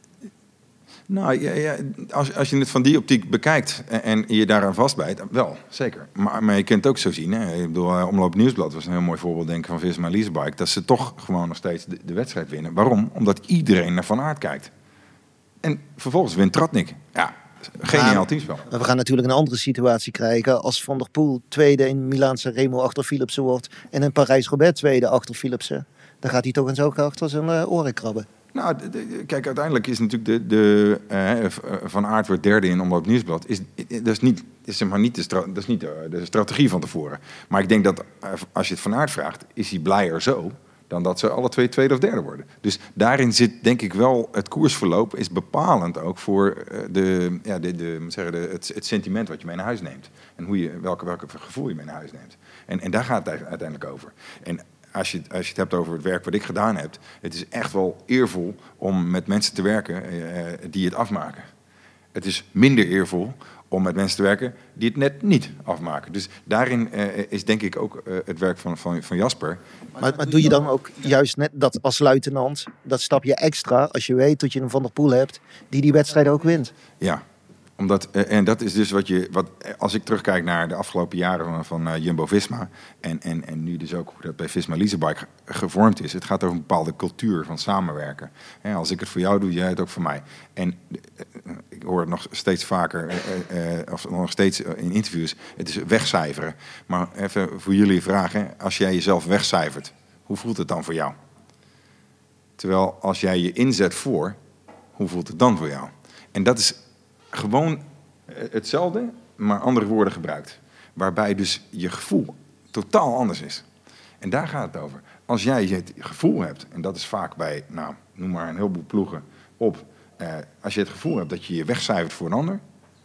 Nou, ja, ja, als, als je het van die optiek bekijkt en, en je daaraan vastbijt, wel, zeker. Maar, maar je kunt het ook zo zien. Hè. Ik bedoel, Omloop Nieuwsblad was een heel mooi voorbeeld denk ik, van Visma Leasebike. Dat ze toch gewoon nog steeds de, de wedstrijd winnen. Waarom? Omdat iedereen naar Van Aert kijkt. En vervolgens wint Tratnik. Ja, geniaal ja, teamspel. Maar we gaan natuurlijk een andere situatie krijgen als Van der Poel tweede in Milaanse Remo achter Philipsen wordt en in Parijs-Roubaix tweede achter Philipsen. Dan gaat hij toch eens ook achter zijn uh, oren krabben. Nou, de, de, kijk, uiteindelijk is natuurlijk de, de uh, Van Aert wordt derde in Omloop Nieuwsblad. Is, dat is niet, is zeg maar niet, de, stra- dat is niet de, de strategie van tevoren. Maar ik denk dat uh, als je het Van Aert vraagt, is hij blijer zo dan dat ze alle twee tweede of derde worden. Dus daarin zit denk ik wel, het koersverloop is bepalend ook voor de, ja, de, de, moet zeggen, de, het, het sentiment wat je mee naar huis neemt. En hoe je, welke, welke gevoel je mee naar huis neemt. En, en daar gaat het uiteindelijk over. En als je, als je het hebt over het werk wat ik gedaan heb, het is echt wel eervol om met mensen te werken uh, die het afmaken. Het is minder eervol om met mensen te werken die het net niet afmaken. Dus daarin uh, is denk ik ook uh, het werk van, van, van Jasper. Maar, maar doe je dan ook juist net dat als luitenant, dat stapje extra, als je weet dat je een Van der Poel hebt, die die wedstrijd ook wint? Ja, omdat, uh, en dat is dus wat je, wat, als ik terugkijk naar de afgelopen jaren van, van uh, Jumbo-Visma, en, en, en nu dus ook hoe dat bij Visma Leasebike gevormd is. Het gaat over een bepaalde cultuur van samenwerken. He, als ik het voor jou doe, jij het ook voor mij. En uh, ik hoor het nog steeds vaker, uh, uh, of nog steeds in interviews, het is wegcijferen. Maar even voor jullie vragen, als jij jezelf wegcijfert, hoe voelt het dan voor jou? Terwijl als jij je inzet voor, hoe voelt het dan voor jou? En dat is gewoon hetzelfde, maar andere woorden gebruikt. Waarbij dus je gevoel totaal anders is. En daar gaat het over. Als jij het gevoel hebt, en dat is vaak bij, nou, noem maar een heleboel ploegen op. Eh, als je het gevoel hebt dat je je wegcijfert voor een ander,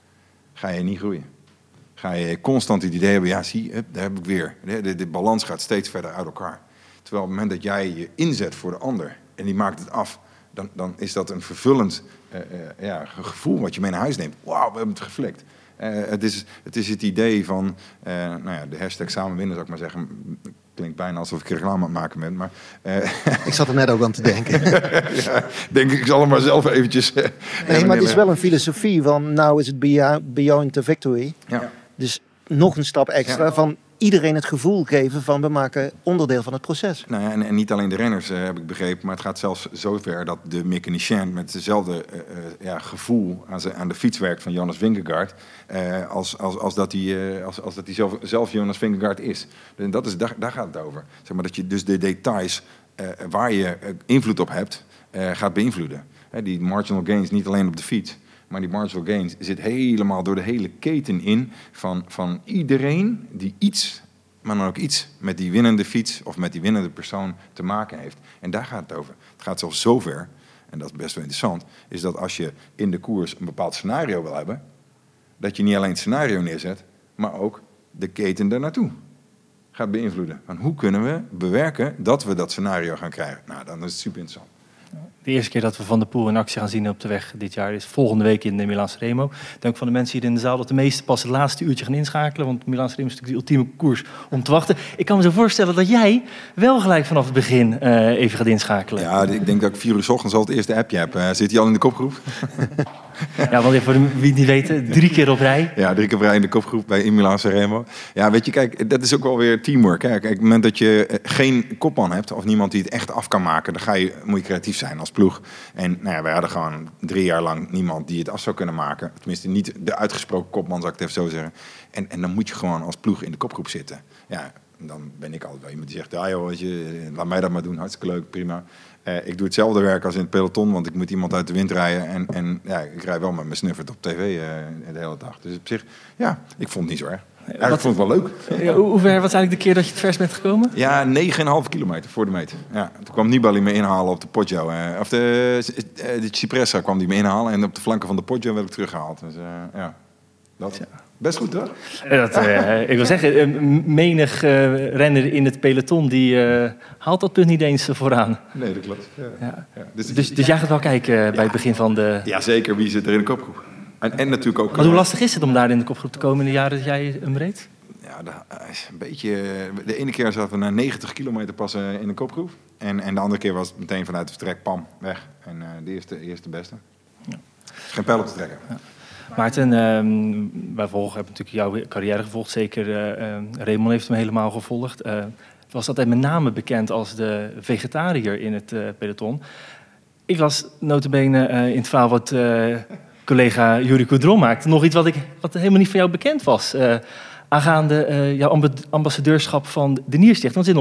ga je niet groeien. Ga je constant het idee hebben, ja zie, daar heb ik weer. De, de, de balans gaat steeds verder uit elkaar. Terwijl op het moment dat jij je inzet voor de ander en die maakt het af, dan, dan is dat een vervullend uh, uh, ja, gevoel wat je mee naar huis neemt. Wauw, we hebben het geflikt. Uh, het, is, het is het idee van, uh, nou ja, de hashtag samen winnen, zou ik maar zeggen. Klinkt bijna alsof ik reclame aan het maken ben. Maar, uh, ik zat er net ook aan te denken. ja, denk ik, ik zal hem maar zelf eventjes... Uh, nee, maar het is wel een filosofie van, now is it beyond, beyond the victory. Ja. Dus nog een stap extra ja. van iedereen het gevoel geven van we maken onderdeel van het proces. Nou ja, en, en niet alleen de renners, uh, heb ik begrepen, maar het gaat zelfs zover dat de mechanicien met dezelfde uh, uh, ja, gevoel aan, ze, aan de fiets werkt van Jonas Vingegaard, uh, als, als, als dat hij uh, als, als dat hij zelf, zelf Jonas Vingegaard is. En dat is daar, daar gaat het over. Zeg maar dat je dus de details uh, waar je uh, invloed op hebt, uh, gaat beïnvloeden. Uh, die marginal gains niet alleen op de fiets. Maar die marginal gains zit helemaal door de hele keten in van, van iedereen die iets, maar dan ook iets met die winnende fiets of met die winnende persoon te maken heeft. En daar gaat het over. Het gaat zelfs zover, en dat is best wel interessant, is dat als je in de koers een bepaald scenario wil hebben, dat je niet alleen het scenario neerzet, maar ook de keten daarnaartoe gaat beïnvloeden. Van hoe kunnen we bewerken dat we dat scenario gaan krijgen? Nou, dan is het super interessant. De eerste keer dat we Van der Poel in actie gaan zien op de weg dit jaar is volgende week in de Milaan-Sanremo. Dank van de mensen hier in de zaal dat de meesten pas het laatste uurtje gaan inschakelen. Want Milaan-Sanremo is natuurlijk de ultieme koers om te wachten. Ik kan me zo voorstellen dat jij wel gelijk vanaf het begin uh, even gaat inschakelen. Ja, ik denk dat ik vier uur 's ochtends al het eerste appje heb. Uh, zit hij al in de kopgroep? Ja, want voor de, wie het niet weet, drie keer op rij. Ja, drie keer op rij in de kopgroep bij Milaan-Sanremo. Ja, weet je, kijk, dat is ook wel weer teamwork. Hè. Kijk, op het moment dat je geen kopman hebt of niemand die het echt af kan maken, dan ga je, moet je creatief zijn als ploeg. En nou ja, wij hadden gewoon drie jaar lang niemand die het af zou kunnen maken. Tenminste, niet de uitgesproken kopman, zou ik het even zo zeggen. En, en dan moet je gewoon als ploeg in de kopgroep zitten. Ja, dan ben ik altijd wel iemand die zegt, ja joh, weet je, laat mij dat maar doen, hartstikke leuk, prima. Uh, ik doe hetzelfde werk als in het peloton, want ik moet iemand uit de wind rijden. En, en ja, ik rij wel met mijn snuffert op tv uh, de hele dag. Dus op zich, ja, ik vond het niet zo erg. Ja, ik vond het wel leuk. Ja, hoe ver was eigenlijk de keer dat je het vers bent gekomen? Ja, negen komma vijf kilometer voor de meet. Ja, toen kwam Nibali me inhalen op de Poggio. Uh, of de, de Cipressa kwam die me inhalen. En op de flanken van de Poggio werd ik teruggehaald. Dus uh, ja, dat... Ja. Best goed, toch? Dat, uh, ik wil zeggen, menig uh, renner in het peloton die uh, haalt dat punt niet eens vooraan. Nee, dat klopt. Ja. Ja. Ja. Dus, dus, dus jij gaat wel kijken uh, bij ja. het begin van de... Ja, zeker. Wie zit er in de kopgroep? En, en natuurlijk ook... Maar hoe lastig is het om daar in de kopgroep te komen in de jaren dat jij hem reed? Ja, dat is een beetje... De ene keer zaten we na negentig kilometer pas uh, in de kopgroep. En, en de andere keer was het meteen vanuit het vertrek, pam, weg. En uh, de eerste, eerste beste. Ja. Is geen pijl op te trekken. Ja. Maarten, uh, wij volgen, hebben natuurlijk jouw carrière gevolgd. Zeker uh, uh, Raymond heeft hem helemaal gevolgd. Uh, het was altijd met name bekend als de vegetariër in het uh, peloton. Ik las nota bene uh, in het verhaal wat uh, collega Yuri Coudron maakte. Nog iets wat, ik, wat helemaal niet van jou bekend was. Uh, aangaande uh, jouw amb- ambassadeurschap van de Nierstichting. Want er zit nog een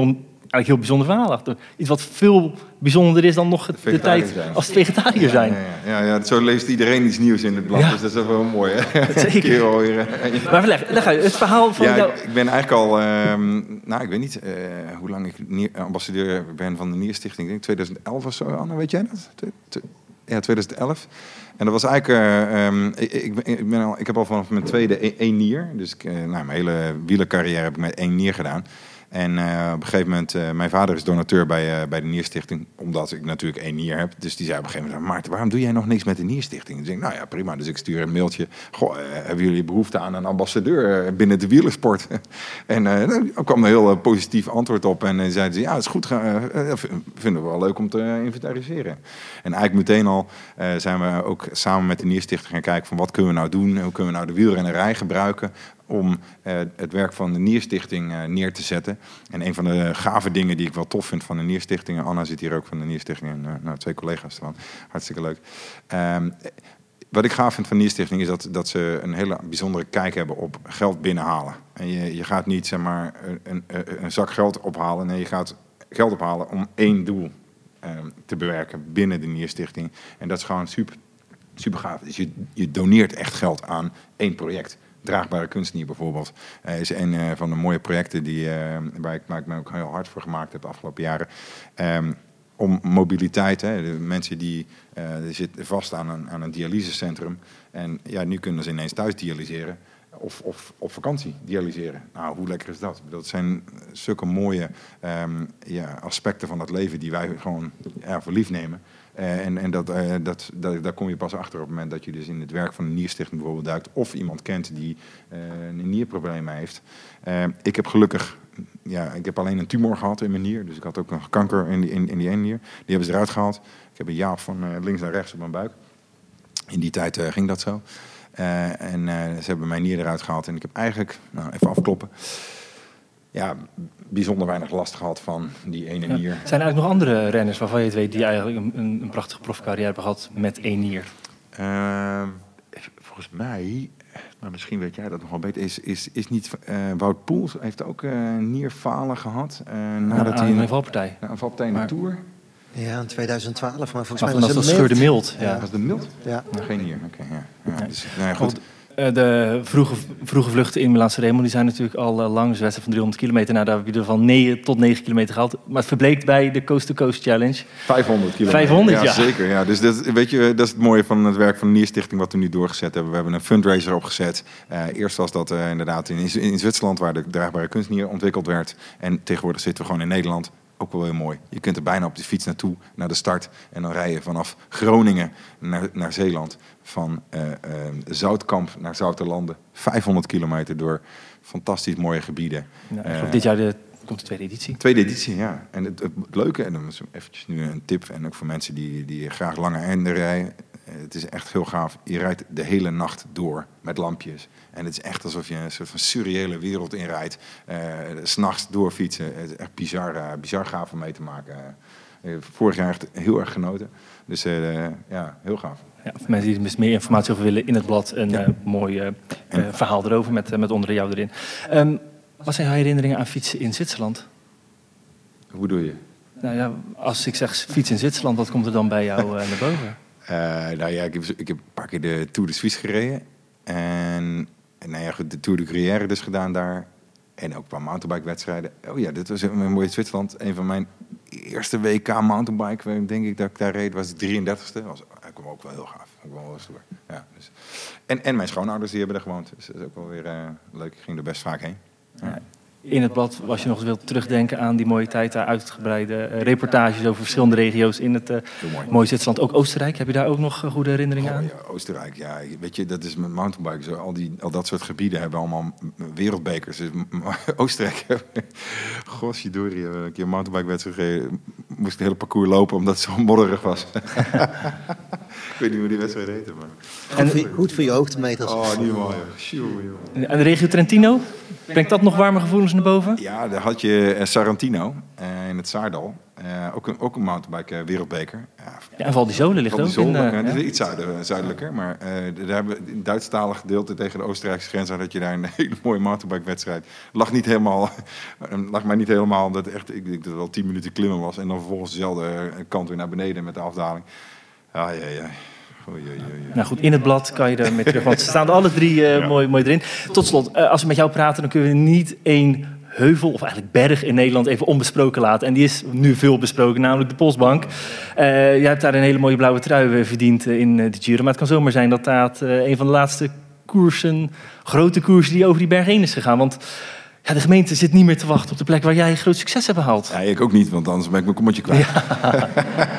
eigenlijk heel bijzonder verhaal achter. Iets wat veel bijzonderder is dan nog het, de tijd zijn. als het vegetariër zijn. Ja, ja, ja, ja, zo leest iedereen iets nieuws in het blad, Ja. dus dat is ook wel mooi. Hè? Zeker. Keer alweer, uh, Maar leg, leg uit, het verhaal van ja, jou... ik, ik ben eigenlijk al, um, nou ik weet niet uh, hoe lang ik nier, ambassadeur ben van de Nierstichting. Ik denk twintig elf of zo, Anne, weet jij dat? Tw- tw- ja, twintig elf. En dat was eigenlijk, uh, um, ik, ik, ik, ben al, ik heb al vanaf mijn tweede e- één nier, dus ik, uh, nou, mijn hele wielercarrière heb ik met één nier gedaan. En uh, op een gegeven moment, uh, mijn vader is donateur bij, uh, bij de Nierstichting, omdat ik natuurlijk één nier heb. Dus die zei op een gegeven moment, Maarten, waarom doe jij nog niks met de Nierstichting? Dus ik denk, nou ja, prima. Dus ik stuur een mailtje. Goh, uh, hebben jullie behoefte aan een ambassadeur uh, binnen de wielersport? en uh, er kwam een heel uh, positief antwoord op. En uh, zeiden ze, ja, het is goed, uh, uh, vinden we wel leuk om te uh, inventariseren. En eigenlijk meteen al uh, zijn we ook samen met de Nierstichting gaan kijken van wat kunnen we nou doen? Hoe kunnen we nou de wielrennerij gebruiken om uh, het werk van de Nierstichting uh, neer te zetten. En een van de gave dingen die ik wel tof vind van de Nierstichting, Anna zit hier ook van de Nierstichting en uh, nou, twee collega's ervan, hartstikke leuk. Um, wat ik gaaf vind van de Nierstichting is dat, dat ze een hele bijzondere kijk hebben op geld binnenhalen. En je, je gaat niet zeg maar een, een, een zak geld ophalen, nee, je gaat geld ophalen om één doel um, te bewerken binnen de Nierstichting. En dat is gewoon super, super gaaf. Dus je, je doneert echt geld aan één project. Draagbare kunstnier bijvoorbeeld uh, is een uh, van de mooie projecten die, uh, waar, ik, waar ik me ook heel hard voor gemaakt heb de afgelopen jaren. Um, om mobiliteit, hè, de mensen die, uh, die zitten vast aan een, aan een dialysecentrum. En ja, nu kunnen ze ineens thuis dialyseren of, of op vakantie dialyseren. Nou, hoe lekker is dat? Dat zijn zulke mooie um, ja, aspecten van het leven die wij gewoon ja, voor lief nemen. Uh, en en dat, uh, dat, dat, daar kom je pas achter op het moment dat je dus in het werk van een Nierstichting bijvoorbeeld duikt. Of iemand kent die uh, een nierprobleem heeft. Uh, ik heb gelukkig, ja, ik heb alleen een tumor gehad in mijn nier. Dus ik had ook nog kanker in die, in, in die ene nier. Die hebben ze eruit gehaald. Ik heb een jaap van uh, links naar rechts op mijn buik. In die tijd uh, ging dat zo. Uh, en uh, ze hebben mijn nier eruit gehaald. En ik heb eigenlijk, nou even afkloppen, ja, bijzonder weinig last gehad van die ene Ja. nier. Zijn er eigenlijk nog andere renners waarvan je het weet die eigenlijk een, een, een prachtige profcarrière hebben gehad met één nier? Uh, volgens mij, maar misschien weet jij dat nog wel beter, is, is, is niet uh, Wout Poels heeft ook uh, nierfalen gehad uh, nadat aan hij een een valpartij. een valpartij in de Maar- Tour. Ja, in twintig twaalf, maar volgens Maar mij dat was was het scheurde mild. mild. Ja. Was het de mild? Ja. Nou, geen nier. Oké, okay, ja. ja. Ja. Dus, nou ja, goed. Want, uh, de vroege, vroege vluchten in Milaan-Sanremo die zijn natuurlijk al uh, lang. Dus wedstrijd van driehonderd kilometer. Nou, daar heb je er van negen tot negen kilometer gehaald. Maar het verbleek bij de Coast to Coast Challenge. vijfhonderd kilometer. vijfhonderd, ja. ja. Zeker, ja. Dus dat, weet je, dat is het mooie van het werk van de Nierstichting wat we nu doorgezet hebben. We hebben een fundraiser opgezet. Uh, eerst was dat uh, inderdaad in, in Zwitserland, waar de draagbare kunstnier ontwikkeld werd. En tegenwoordig zitten we gewoon in Nederland. Ook wel heel mooi. Je kunt er bijna op de fiets naartoe, naar de start. En dan rij je vanaf Groningen naar, naar Zeeland. Van uh, uh, Zoutkamp naar Zouterlanden. vijfhonderd kilometer door fantastisch mooie gebieden. Nou, ik Uh, geloof dit jaar de, komt de tweede editie. Tweede editie, ja. En het, het, het leuke, en dan is eventjes nu een tip, en ook voor mensen die, die graag lange einden rijden. Het is echt heel gaaf. Je rijdt de hele nacht door met lampjes. En het is echt alsof je een soort van surreële wereld inrijdt. Uh, 's nachts doorfietsen. Het is echt bizar, uh, bizar gaaf om mee te maken. Uh, vorig jaar echt heel erg genoten. Dus uh, ja, heel gaaf. Ja, voor mensen die er dus meer informatie over willen, in het blad een Ja. uh, mooi uh, uh, verhaal erover met, uh, met onder jou erin. Um, wat zijn jouw herinneringen aan fietsen in Zwitserland? Hoe bedoel je? Nou ja, als ik zeg fiets in Zwitserland, wat komt er dan bij jou uh, naar boven? Uh, nou ja, ik heb, ik heb een paar keer de Tour de Suisse gereden. En, en nou ja, goed, de Tour de Gruyère dus gedaan daar. En ook een paar mountainbike-wedstrijden. Oh ja, dit was een mooie Zwitserland. Een van mijn eerste W K mountainbike, denk ik dat ik daar reed, was de drieëndertigste. Dat was ik kwam ook wel heel gaaf. Ik kwam wel eens door. Ja, dus. en, en mijn schoonouders die hebben er gewoond. Dus dat is ook wel weer uh, leuk. Ik ging er best vaak heen. Ja. Ja. In het blad, als je nog eens wilt terugdenken aan die mooie tijd, daar uitgebreide uh, reportages over verschillende regio's in het uh, Heel mooi. mooie Zwitserland. Ook Oostenrijk, heb je daar ook nog uh, goede herinneringen Oh, aan? ja, Oostenrijk, ja. Weet je, dat is met mountainbiken zo. Al, die, al dat soort gebieden hebben allemaal wereldbekers. Dus Oostenrijk, goshidori, hebben een keer een mountainbike-wedstrijd gereden. Moest het hele parcours lopen omdat het zo modderig was. Ik weet niet hoe die wedstrijd heette, maar... Goed, voor, je- goed voor je hoogtemeters. Oh, niet mooi. Sjoe, joh. En de regio Trentino, brengt dat nog warme gevoelens naar boven? Ja, daar had je uh, Sarantino. Uh, uh, in het Saardal. Uh, ook, een, ook een mountainbike uh, wereldbeker. Ja, ja, en Val di Sole ligt ook in... Uh, uh, ja. Iets zuider, zuidelijker. Maar uh, daar hebben we in Duitsstalig gedeelte tegen de Oostenrijkse grens... had je daar een hele mooie mountainbike-wedstrijd. lag niet helemaal... lag mij niet helemaal omdat het echt... ik denk dat het wel tien minuten klimmen was... en dan vervolgens dezelfde kant weer naar beneden met de afdaling. Ja, ja, ja. Oei, oei, oei. Nou goed, in het blad kan je er mee terug, want ze staan er alle drie uh, ja. mooi, mooi erin. Tot slot, uh, als we met jou praten, dan kunnen we niet één heuvel, of eigenlijk berg in Nederland, even onbesproken laten. En die is nu veel besproken, namelijk de Postbank. Uh, jij hebt daar een hele mooie blauwe trui verdiend in uh, de Giro. Maar het kan zomaar zijn dat dat uh, een van de laatste koersen, grote koersen die over die berg heen is gegaan. Want ja, de gemeente zit niet meer te wachten op de plek waar jij groot succes hebt behaald. Ja, ik ook niet, want anders ben ik mijn kommetje kwijt. Ja.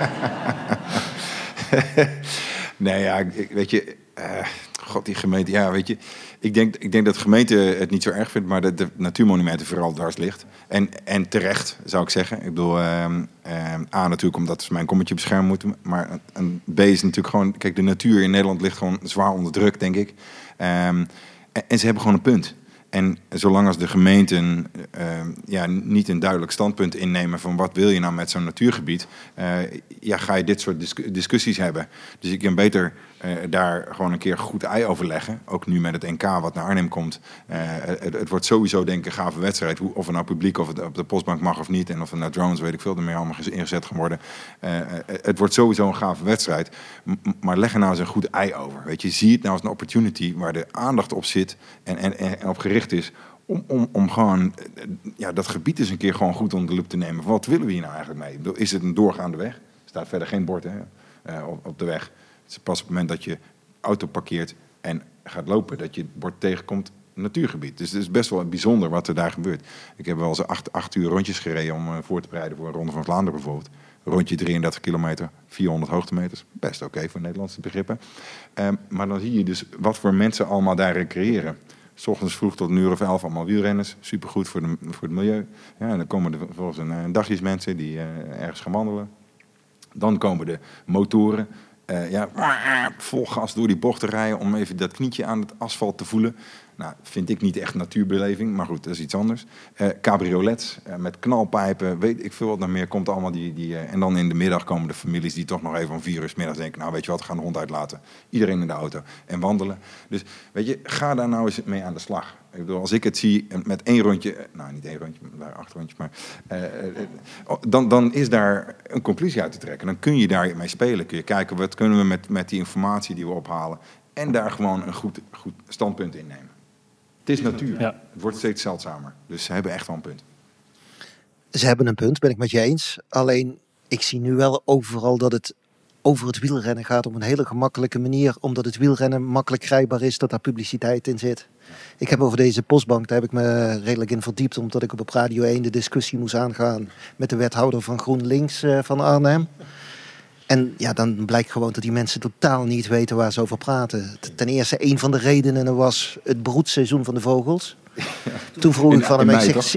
Nee, ja, weet je, uh, god, die gemeente, ja, weet je, ik denk, ik denk dat de gemeente het niet zo erg vindt, maar dat de natuurmonumenten vooral dwars ligt. En, en terecht, zou ik zeggen. Ik bedoel, uh, uh, A, natuurlijk omdat ze mijn kommetje beschermen moeten, maar en B is natuurlijk gewoon, kijk, de natuur in Nederland ligt gewoon zwaar onder druk, denk ik. Um, en, en ze hebben gewoon een punt. En zolang als de gemeenten uh, ja, niet een duidelijk standpunt innemen van wat wil je nou met zo'n natuurgebied, uh, ja, ga je dit soort dis- discussies hebben. Dus ik kan beter uh, daar gewoon een keer goed ei over leggen. Ook nu met het N K wat naar Arnhem komt. Uh, het, het wordt sowieso denk ik een gave wedstrijd. Hoe, of er nou publiek of het op de Postbank mag of niet. En of er nou drones, weet ik veel, ermee allemaal ingezet gaan worden. Uh, het wordt sowieso een gave wedstrijd. M- maar leg er nou eens een goed ei over. Weet je, zie het nou als een opportunity waar de aandacht op zit en, en, en op gericht is. Om, om, om gewoon ja, dat gebied eens een keer gewoon goed onder de loep te nemen. Wat willen we hier nou eigenlijk mee? Ik bedoel, is het een doorgaande weg? Er staat verder geen bord hè, uh, op, op de weg. Het is pas op het moment dat je auto parkeert en gaat lopen dat je het bord tegenkomt, natuurgebied. Dus het is best wel bijzonder wat er daar gebeurt. Ik heb wel eens acht, acht uur rondjes gereden om uh, voor te bereiden voor een Ronde van Vlaanderen bijvoorbeeld. Rondje drieëndertig kilometer, vierhonderd hoogtemeters. Best oké okay voor Nederlandse begrippen. Um, maar dan zie je dus wat voor mensen allemaal daar recreëren. 's Ochtends vroeg tot een uur of elf allemaal wielrenners. Supergoed voor, de, voor het milieu. Ja, en dan komen er vervolgens een, een dagjesmensen die uh, ergens gaan wandelen. Dan komen de motoren. Uh, ja, vol gas door die bochten rijden om even dat knietje aan het asfalt te voelen. Nou, vind ik niet echt natuurbeleving, maar goed, dat is iets anders. Uh, cabriolets uh, met knalpijpen, weet ik veel wat nog meer, komt allemaal die... die uh, en dan in de middag komen de families die toch nog even om vier uur 's middags denken, nou weet je wat, we gaan de hond uitlaten. Iedereen in de auto en wandelen. Dus weet je, ga daar nou eens mee aan de slag. Ik bedoel, als ik het zie met één rondje, nou niet één rondje, maar acht rondjes, maar uh, uh, dan, dan is daar een conclusie uit te trekken. Dan kun je daar mee spelen, kun je kijken wat kunnen we met, met die informatie die we ophalen en daar gewoon een goed, goed standpunt in nemen. Het is natuur. Ja. Het wordt steeds zeldzamer. Dus ze hebben echt wel een punt. Ze hebben een punt, ben ik met je eens. Alleen, ik zie nu wel overal dat het over het wielrennen gaat op een hele gemakkelijke manier. Omdat het wielrennen makkelijk grijpbaar is, dat daar publiciteit in zit. Ik heb over deze Postbank, daar heb ik me redelijk in verdiept. Omdat ik op Radio één de discussie moest aangaan met de wethouder van GroenLinks uh, van Arnhem. En ja, dan blijkt gewoon dat die mensen totaal niet weten waar ze over praten. Ten eerste, een van de redenen was het broedseizoen van de vogels. Ja. Toen vroeg ik van hem, ik zeg,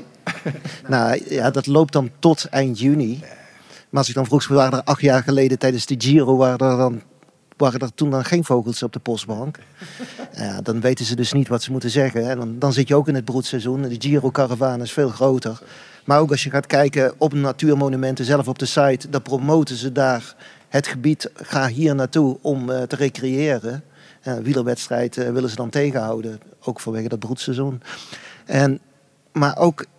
nou ja, dat loopt dan tot eind juni. Maar als ik dan vroeg, we waren er acht jaar geleden tijdens de Giro, waren er, dan, waren er toen dan geen vogels op de Postbank. Ja, dan weten ze dus niet wat ze moeten zeggen. En dan, dan zit je ook in het broedseizoen. De Giro-karavaan is veel groter. Maar ook als je gaat kijken op natuurmonumenten zelf op de site, dan promoten ze daar het gebied, ga hier naartoe om uh, te recreëren. Uh, wielerwedstrijd uh, willen ze dan tegenhouden, ook vanwege dat broedseizoen. En, maar ook uh,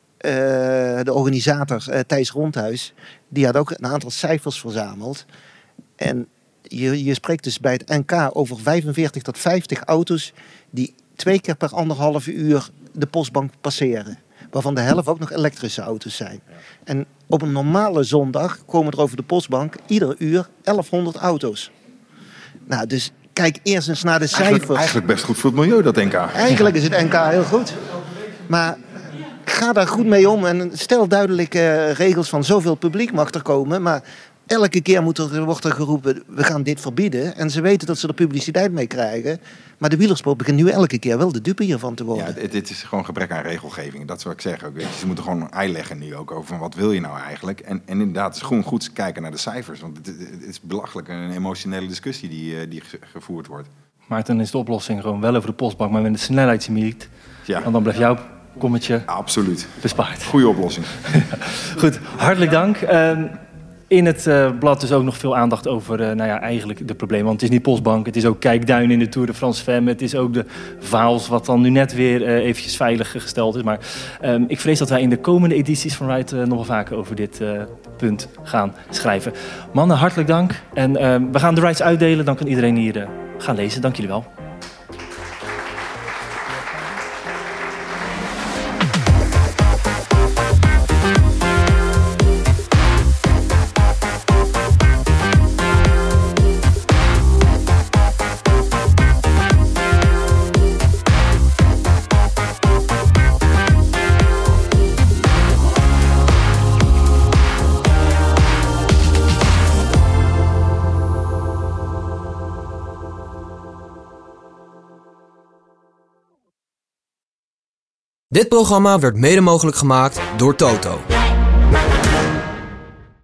de organisator uh, Thijs Rondhuis, die had ook een aantal cijfers verzameld. En je, je spreekt dus bij het N K over vijfenveertig tot vijftig auto's die twee keer per anderhalf uur de Postbank passeren. Waarvan de helft ook nog elektrische auto's zijn. Ja. En op een normale zondag komen er over de Postbank ieder uur elfhonderd auto's. Nou, dus kijk eerst eens naar de cijfers. Eigenlijk, eigenlijk best goed voor het milieu, dat N K. Eigenlijk is het N K heel goed. Maar ga daar goed mee om en stel duidelijke regels van zoveel publiek mag er komen. Maar elke keer moet er, wordt er geroepen, we gaan dit verbieden. En ze weten dat ze er publiciteit mee krijgen. Maar de wielersport begint nu elke keer wel de dupe hiervan te worden. Ja, dit is gewoon gebrek aan regelgeving. Dat is wat ik zeg ook. Weet je. Ze moeten gewoon een ei leggen nu ook over van wat wil je nou eigenlijk. En, en inderdaad, het is gewoon goed kijken naar de cijfers. Want het, het is belachelijk een emotionele discussie die, die gevoerd wordt. Maarten, is de oplossing gewoon wel over de Postbank, maar met de snelheidslimiet. Ja. En dan blijft jouw kommetje Absoluut. bespaard. Goeie oplossing. Goed, hartelijk dank. Um, in het uh, blad dus ook nog veel aandacht over uh, nou ja, eigenlijk de problemen. Want het is niet Postbank, het is ook Kijkduin in de Tour de France Femme. Het is ook de Vaals, wat dan nu net weer uh, eventjes veilig gesteld is. Maar um, ik vrees dat wij in de komende edities van Ride uh, nog wel vaker over dit uh, punt gaan schrijven. Mannen, hartelijk dank. En uh, we gaan de rides uitdelen, dan kan iedereen hier uh, gaan lezen. Dank jullie wel. Dit programma werd mede mogelijk gemaakt door Toto.